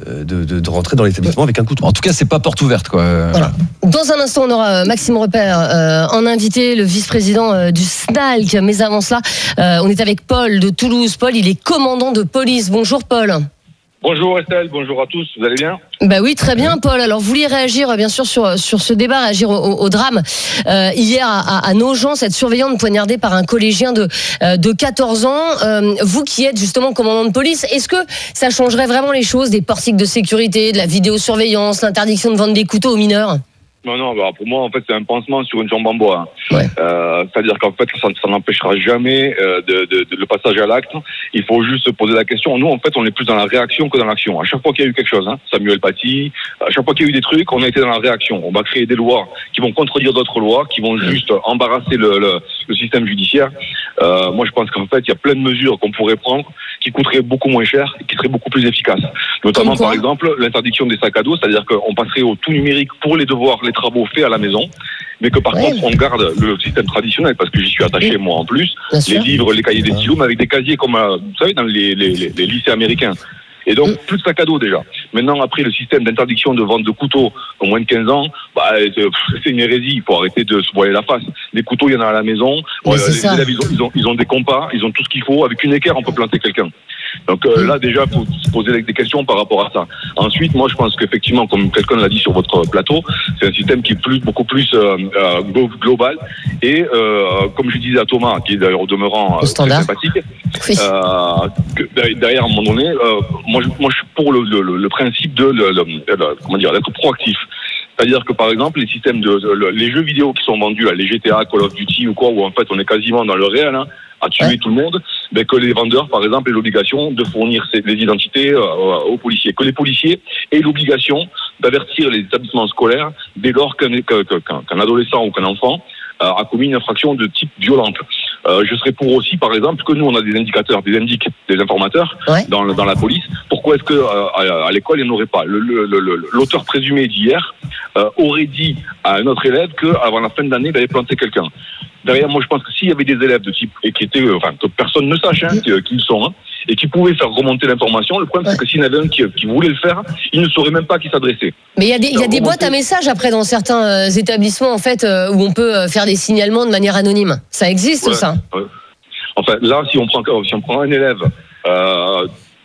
de rentrer dans l'établissement avec un couteau. En tout cas, c'est pas porte ouverte, quoi. Voilà. Dans un instant, on aura Maxime Repère en invité, le vice-président du SNALC. Mais avant cela, on est avec Paul de Toulouse. Paul, il est commandant de police. Bonjour, Paul. Bonjour Estelle, bonjour à tous, vous allez bien ? Bah oui, très bien Paul. Alors vous vouliez réagir bien sûr sur ce débat, réagir au drame hier à Nogent, cette surveillante poignardée par un collégien de 14 ans. Vous qui êtes justement commandant de police, est-ce que ça changerait vraiment les choses, des portiques de sécurité, de la vidéosurveillance, l'interdiction de vendre des couteaux aux mineurs ? Non, bah pour moi, en fait, c'est un pansement sur une jambe en bois. Ouais. C'est-à-dire qu'en fait, ça n'empêchera jamais le passage à l'acte. Il faut juste se poser la question. Nous, en fait, on est plus dans la réaction que dans l'action. À chaque fois qu'il y a eu quelque chose, Samuel Paty, à chaque fois qu'il y a eu des trucs, on a été dans la réaction. On va créer des lois qui vont contredire d'autres lois, qui vont juste embarrasser le système judiciaire. Moi, je pense qu'en fait, il y a plein de mesures qu'on pourrait prendre qui coûteraient beaucoup moins cher et qui seraient beaucoup plus efficaces. Notamment, par exemple, l'interdiction des sacs à dos, c'est-à-dire qu'on passerait au tout numérique pour les devoirs, les travaux faits à la maison, mais que par contre on garde le système traditionnel, parce que j'y suis attaché moi en plus, les livres, les cahiers, des stylos, mais avec des casiers comme vous savez dans les lycées américains. Et donc plus de sac à dos déjà. Maintenant, après, le système d'interdiction de vente de couteaux au moins de 15 ans, c'est une hérésie. Il faut arrêter de se voiler la face. Les couteaux, il y en a à la maison. Les élèves, ils ont des compas, ils ont tout ce qu'il faut. Avec une équerre, on peut planter quelqu'un. Donc là, déjà, il faut se poser des questions par rapport à ça. Ensuite, moi, je pense qu'effectivement, comme quelqu'un l'a dit sur votre plateau, c'est un système qui est beaucoup plus global. Et comme je disais à Thomas, qui est d'ailleurs au demeurant très sympathique, derrière, à un moment donné, moi, je suis pour le principe d'être proactif. C'est-à-dire que par exemple, les systèmes les jeux vidéo qui sont vendus, là, les GTA, Call of Duty ou quoi, où en fait on est quasiment dans le réel, à tuer tout le monde, que les vendeurs, par exemple, aient l'obligation de fournir les identités aux policiers. Que les policiers aient l'obligation d'avertir les établissements scolaires dès lors qu'un adolescent ou qu'un enfant a commis une infraction de type violente. Je serais pour aussi, par exemple, que nous, on a des indicateurs, des informateurs dans la police. Pourquoi est-ce que à l'école, il n'y en aurait pas ? L'auteur présumé d'hier aurait dit à un autre élève qu'avant la fin de l'année, il allait planter quelqu'un. Derrière, moi, je pense que s'il y avait des élèves de type, et qui étaient, que personne ne sache qui ils sont, et qui pouvaient faire remonter l'information, le problème, c'est que s'il y en avait un qui voulait le faire, il ne saurait même pas à qui s'adresser. Mais il y a des boîtes à messages après dans certains établissements, en fait, où on peut faire des signalements de manière anonyme. Ça existe, ça ? Enfin, là, si on prend un élève,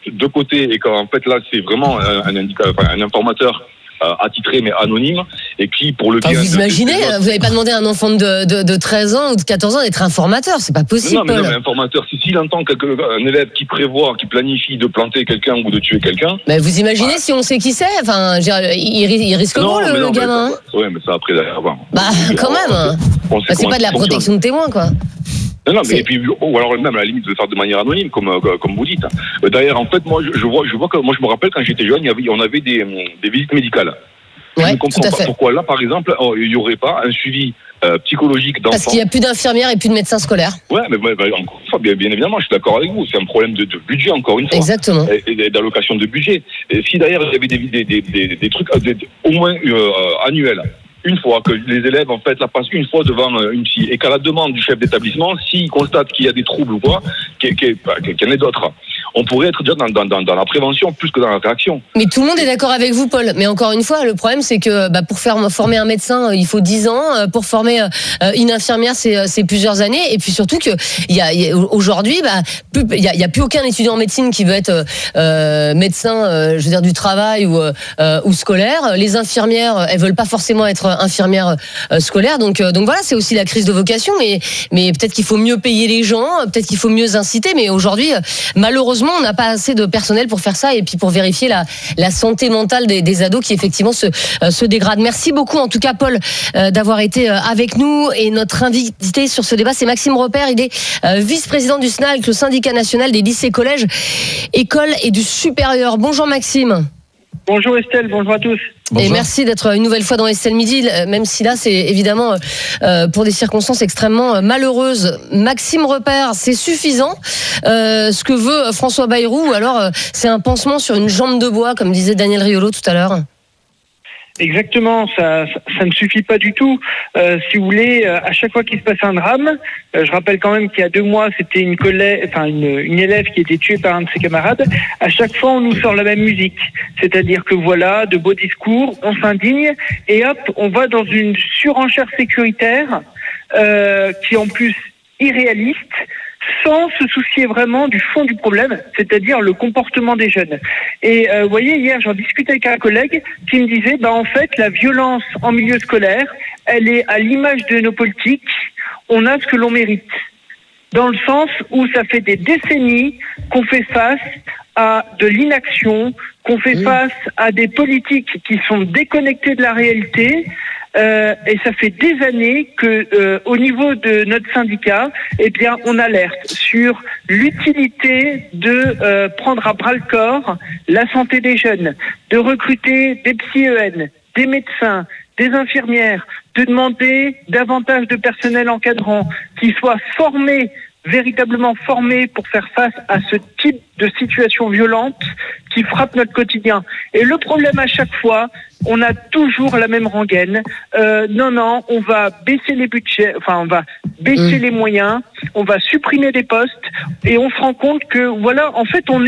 de côté et qu'en fait là c'est vraiment un informateur attitré mais anonyme et qui pour le bien vous imaginez, vous n'avez pas demandé à un enfant de 13 ans ou de 14 ans d'être informateur, c'est pas possible. Non mais informateur, s'il entend un élève qui prévoit, qui planifie de planter quelqu'un ou de tuer quelqu'un. Mais vous imaginez si on sait qui c'est, enfin il risque gros le gamin. Ouais mais ça après avant. Quand même. C'est pas de la protection de témoins quoi. Non, mais et puis ou alors même à la limite de le faire de manière anonyme, comme vous dites. D'ailleurs, en fait, moi, je vois que moi, je me rappelle quand j'étais jeune, on avait des visites médicales. Ouais, je ne comprends pas pourquoi là, par exemple, il n'y aurait pas un suivi psychologique d'enfants. Parce qu'il n'y a plus d'infirmières et plus de médecins scolaires. Ouais, mais encore une fois, bien évidemment, je suis d'accord avec vous. C'est un problème de budget, encore une fois. Exactement. Et d'allocation de budget. Et si d'ailleurs il y avait des trucs au moins annuels. Une fois que les élèves en fait la passent une fois devant une psy et qu'à la demande du chef d'établissement, s'il constate qu'il y a des troubles ou quoi, qu'il y en ait d'autres, on pourrait être déjà dans la prévention plus que dans la réaction. Mais tout le monde est d'accord avec vous, Paul. Mais encore une fois, le problème c'est que pour former un médecin, il faut 10 ans. Pour former une infirmière, c'est plusieurs années. Et puis surtout que aujourd'hui, il y a plus aucun étudiant en médecine qui veut être médecin, je veux dire du travail ou scolaire. Les infirmières, elles veulent pas forcément être infirmières scolaires. Donc voilà, c'est aussi la crise de vocation. Mais peut-être qu'il faut mieux payer les gens, peut-être qu'il faut mieux inciter. Mais aujourd'hui, malheureusement, on n'a pas assez de personnel pour faire ça et puis pour vérifier la santé mentale des ados qui effectivement se dégradent. Merci beaucoup en tout cas Paul d'avoir été avec nous et notre invité sur ce débat c'est Maxime Repère, il est vice-président du SNALC, le syndicat national des lycées, collèges, écoles et du supérieur. Bonjour Maxime. Bonjour Estelle, bonjour à tous. Bonjour. Et merci d'être une nouvelle fois dans Estelle Midi, même si là c'est évidemment pour des circonstances extrêmement malheureuses. Maxime Repère, c'est suffisant ce que veut François Bayrou, ou alors c'est un pansement sur une jambe de bois, comme disait Daniel Riolo tout à l'heure? Exactement, ça ne suffit pas du tout. Si vous voulez, à chaque fois qu'il se passe un drame, je rappelle quand même qu'il y a 2 mois, c'était une élève qui était tuée par un de ses camarades. À chaque fois, on nous sort la même musique, c'est-à-dire que voilà, de beaux discours, on s'indigne et hop, on va dans une surenchère sécuritaire qui est en plus irréaliste, sans se soucier vraiment du fond du problème, c'est-à-dire le comportement des jeunes. Et vous voyez, hier, j'en discutais avec un collègue qui me disait, en fait, la violence en milieu scolaire, elle est à l'image de nos politiques, on a ce que l'on mérite. Dans le sens où ça fait des décennies qu'on fait face à de l'inaction, qu'on fait face à des politiques qui sont déconnectées de la réalité. Et ça fait des années que, au niveau de notre syndicat, on alerte sur l'utilité de prendre à bras le corps la santé des jeunes, de recruter des psy-EN, des médecins, des infirmières, de demander davantage de personnel encadrant qui soit formé, véritablement formé pour faire face à ce type de situation violente qui frappe notre quotidien. Et le problème à chaque fois, on a toujours la même rengaine. Non, on va baisser les budgets, on va baisser les moyens, on va supprimer des postes, et on se rend compte que, voilà, en fait, on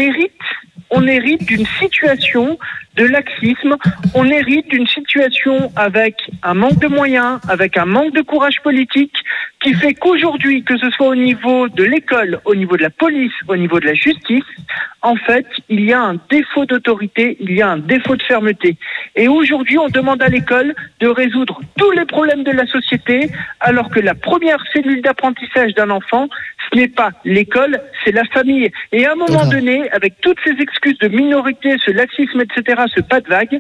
hérite d'une situation de laxisme, on hérite d'une situation avec un manque de moyens, avec un manque de courage politique, qui fait qu'aujourd'hui, que ce soit au niveau de l'école, au niveau de la police, au niveau de la justice, en fait, il y a un défaut d'autorité, il y a un défaut de fermeté. Et aujourd'hui, on demande à l'école de résoudre tous les problèmes de la société, alors que la première cellule d'apprentissage d'un enfant, ce n'est pas l'école, c'est la famille. Et à un moment donné, avec toutes ces excuses de minorité, ce laxisme, etc., ce pas de vague,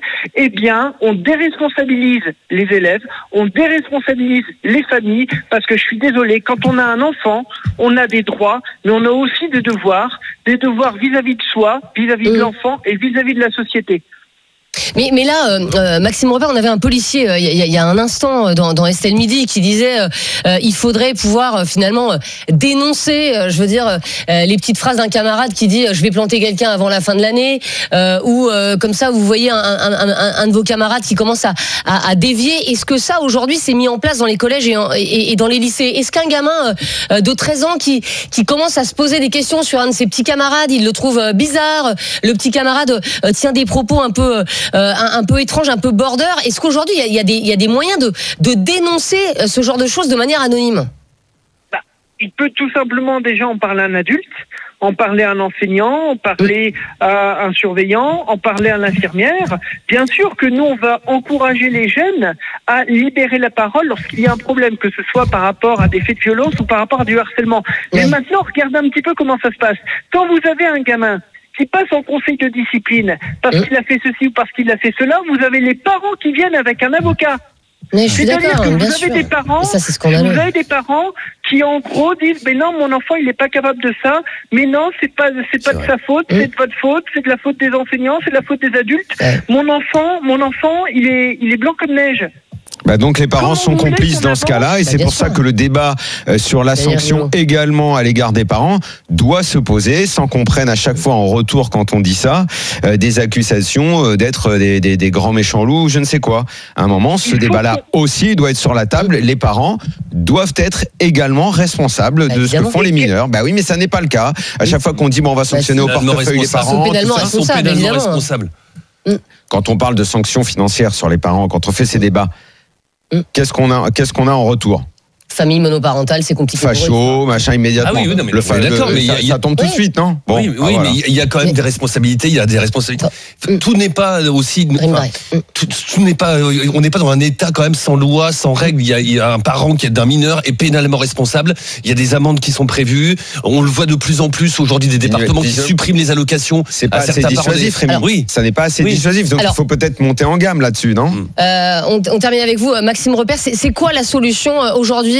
on déresponsabilise les élèves, on déresponsabilise les familles, parce que je suis désolé, quand on a un enfant, on a des droits, mais on a aussi des devoirs vis-à-vis de soi, vis-à-vis de l'enfant et vis-à-vis de la société. Mais là, Maxime Repère, on avait un policier il y a un instant dans Estelle Midi qui disait il faudrait pouvoir finalement dénoncer, les petites phrases d'un camarade qui dit je vais planter quelqu'un avant la fin de l'année, ou comme ça vous voyez un de vos camarades qui commence à dévier. Est-ce que ça aujourd'hui c'est mis en place dans les collèges et dans les lycées? Est-ce qu'un gamin de 13 ans qui commence à se poser des questions sur un de ses petits camarades, il le trouve bizarre, le petit camarade tient des propos un peu étrange, un peu border. Est-ce qu'aujourd'hui, il y a des moyens de dénoncer ce genre de choses de manière anonyme? il peut tout simplement déjà en parler à un adulte, en parler à un enseignant, en parler à un surveillant, en parler à l'infirmière. Bien sûr que nous, on va encourager les jeunes à libérer la parole lorsqu'il y a un problème, que ce soit par rapport à des faits de violence ou par rapport à du harcèlement. Mais maintenant, regardez un petit peu comment ça se passe. Quand vous avez un gamin qui passe en conseil de discipline parce qu'il a fait ceci ou parce qu'il a fait cela, vous avez les parents qui viennent avec un avocat. Mais je suis d'accord, que bien vous sûr. avez des parents, ça, c'est scandaleux. vous avez des parents qui en gros disent mais non, mon enfant il n'est pas capable de ça, mais non, c'est pas de sa faute, c'est de votre faute, c'est de la faute des enseignants, c'est de la faute des adultes. Mon enfant il est blanc comme neige. Bah donc les parents sont complices dans ce cas-là et c'est pour ça que le débat sur la sanction également à l'égard des parents doit se poser sans qu'on prenne à chaque fois en retour quand on dit ça des accusations d'être des grands méchants loups ou je ne sais quoi. À un moment, ce débat-là aussi doit être sur la table. Les parents doivent être également responsables de ce que font les mineurs. Bah oui, mais ça n'est pas le cas. À chaque fois qu'on dit bon, on va sanctionner au portefeuille les parents, ils sont pénalement responsables. Quand on parle de sanctions financières sur les parents, quand on fait ces débats, qu'est-ce qu'on a en retour? Famille monoparentale, c'est compliqué. Facho, machin, immédiatement. Ah oui, oui, non, mais ça tombe tout de suite, non? Bon, oui, voilà. Mais il y a quand même des responsabilités. Il y a des responsabilités. Tout n'est pas aussi. Tout n'est pas. On n'est pas dans un État quand même sans loi, sans règles. Il y a un parent qui est d'un mineur est pénalement responsable. Il y a des amendes qui sont prévues. On le voit de plus en plus aujourd'hui des départements qui suppriment les allocations. C'est pas assez dissuasif, Rémi. Oui, ça n'est pas assez dissuasif. Donc il faut peut-être monter en gamme là-dessus, non? On termine avec vous, Maxime Repère. C'est quoi la solution aujourd'hui?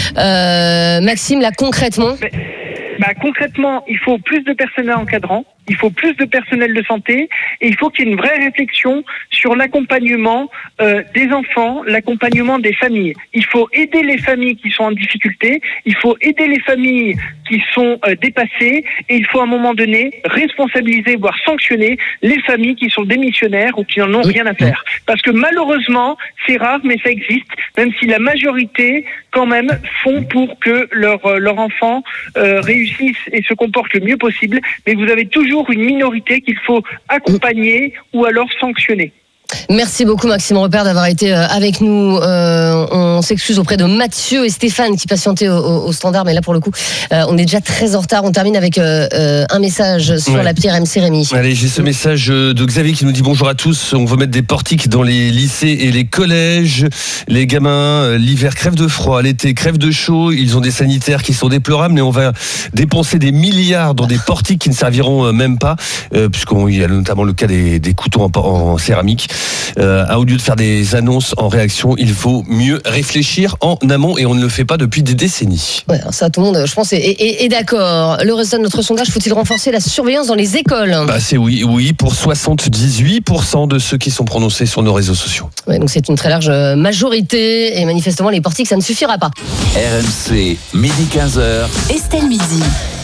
Maxime, là concrètement? Concrètement, il faut plus de personnel encadrant, il faut plus de personnel de santé et il faut qu'il y ait une vraie réflexion sur l'accompagnement des enfants, l'accompagnement des familles. Il faut aider les familles qui sont en difficulté, il faut aider les familles qui sont dépassées et il faut à un moment donné responsabiliser, voire sanctionner les familles qui sont démissionnaires ou qui n'en ont rien à faire. Parce que malheureusement, c'est rare, mais ça existe, même si la majorité, quand même, font pour que leur enfant réussisse et se comporte le mieux possible. Mais vous avez toujours une minorité qu'il faut accompagner ou alors sanctionner. Merci beaucoup Maxime Repère d'avoir été avec nous. On s'excuse auprès de Mathieu et Stéphane qui patientaient au standard, mais là pour le coup on est déjà très en retard. On termine avec un message sur l'appli RMC. Rémi. Allez, j'ai ce message de Xavier qui nous dit bonjour à tous. On veut mettre des portiques dans les lycées et les collèges. Les gamins l'hiver crèvent de froid, l'été crèvent de chaud. Ils ont des sanitaires qui sont déplorables, mais on va dépenser des milliards dans des portiques qui ne serviront même pas, puisqu'il y a notamment le cas des couteaux en céramique. Au lieu de faire des annonces en réaction, il faut mieux réfléchir en amont et on ne le fait pas depuis des décennies. Ouais, ça, tout le monde, je pense, est d'accord. Le résultat de notre sondage, faut-il renforcer la surveillance dans les écoles? C'est oui, pour 78% de ceux qui sont prononcés sur nos réseaux sociaux. Ouais, donc c'est une très large majorité et manifestement les portiques, ça ne suffira pas. RMC, midi 15h. Estelle Midi.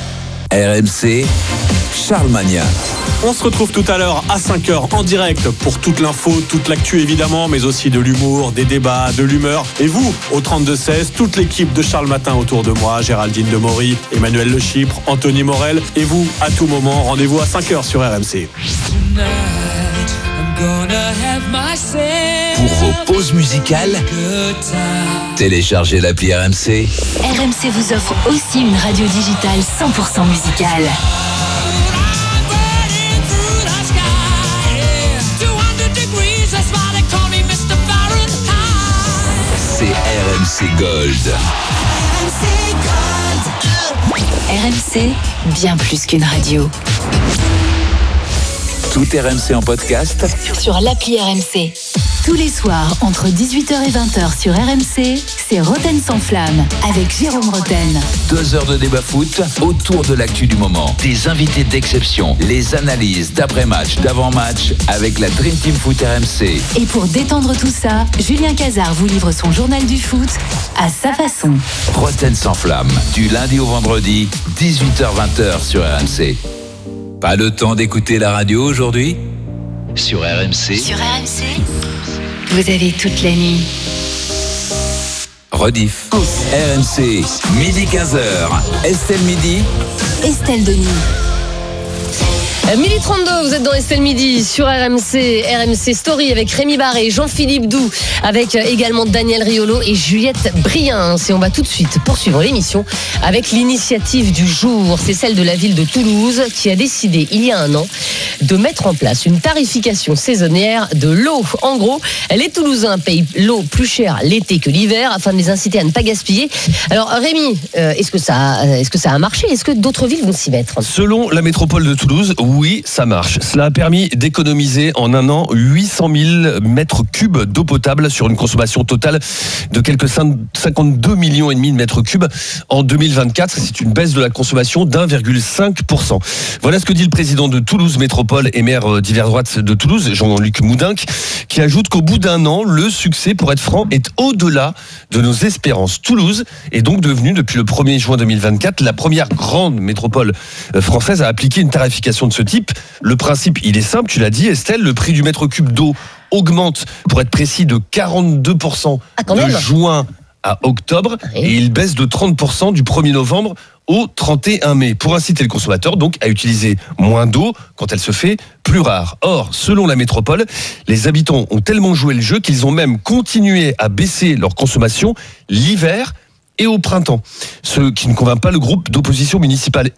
RMC, Charles Magnat. On se retrouve tout à l'heure à 5h en direct pour toute l'info, toute l'actu évidemment, mais aussi de l'humour, des débats, de l'humeur. Et vous, au 32-16, toute l'équipe de Charles Matin autour de moi, Géraldine Demory, Emmanuel Le Chypre, Anthony Morel. Et vous, à tout moment, rendez-vous à 5h sur RMC. Pour vos pauses musicales, téléchargez l'appli RMC. RMC vous offre aussi une radio digitale 100% musicale. C'est RMC Gold. RMC, bien plus qu'une radio. Tout RMC en podcast sur l'appli RMC. Tous les soirs, entre 18h et 20h sur RMC, c'est Roten sans flamme avec Jérôme Roten. 2 heures de débat foot autour de l'actu du moment. Des invités d'exception, les analyses d'après-match, d'avant-match avec la Dream Team Foot RMC. Et pour détendre tout ça, Julien Cazard vous livre son journal du foot à sa façon. Roten sans flamme, du lundi au vendredi, 18h-20h sur RMC. Pas le temps d'écouter la radio aujourd'hui? Sur RMC. Sur RMC, vous avez toute la nuit. Rediff. RMC, midi 15h. Estelle Midi. Estelle Denis. 12h32, vous êtes dans Estelle Midi sur RMC Story avec Rémi Barré, Jean-Philippe Doux, avec également Daniel Riolo et Juliette Briens. Et on va tout de suite poursuivre l'émission avec l'initiative du jour. C'est celle de la ville de Toulouse qui a décidé il y a un an de mettre en place une tarification saisonnière de l'eau. En gros, les Toulousains payent l'eau plus chère l'été que l'hiver afin de les inciter à ne pas gaspiller. Alors Rémi, est-ce que ça a marché ? Est-ce que d'autres villes vont s'y mettre ? Selon la métropole de Toulouse, oui, ça marche. Cela a permis d'économiser en un an 800 000 mètres cubes d'eau potable sur une consommation totale de quelques 52 millions et demi de mètres cubes en 2024. C'est une baisse de la consommation d'1,5%. Voilà ce que dit le président de Toulouse Métropole et maire d'hiver droite de Toulouse, Jean-Luc Moudinque, qui ajoute qu'au bout d'un an, le succès, pour être franc, est au-delà de nos espérances. Toulouse est donc devenue, depuis le 1er juin 2024, la première grande métropole française à appliquer une tarification de ce type. Le principe, il est simple, tu l'as dit Estelle, le prix du mètre cube d'eau augmente, pour être précis, de 42% de juin à octobre, et il baisse de 30% du 1er novembre au 31 mai, pour inciter le consommateur donc à utiliser moins d'eau quand elle se fait plus rare. Or, selon la métropole, les habitants ont tellement joué le jeu qu'ils ont même continué à baisser leur consommation l'hiver et au printemps. Ce qui ne convainc pas le groupe d'opposition municipale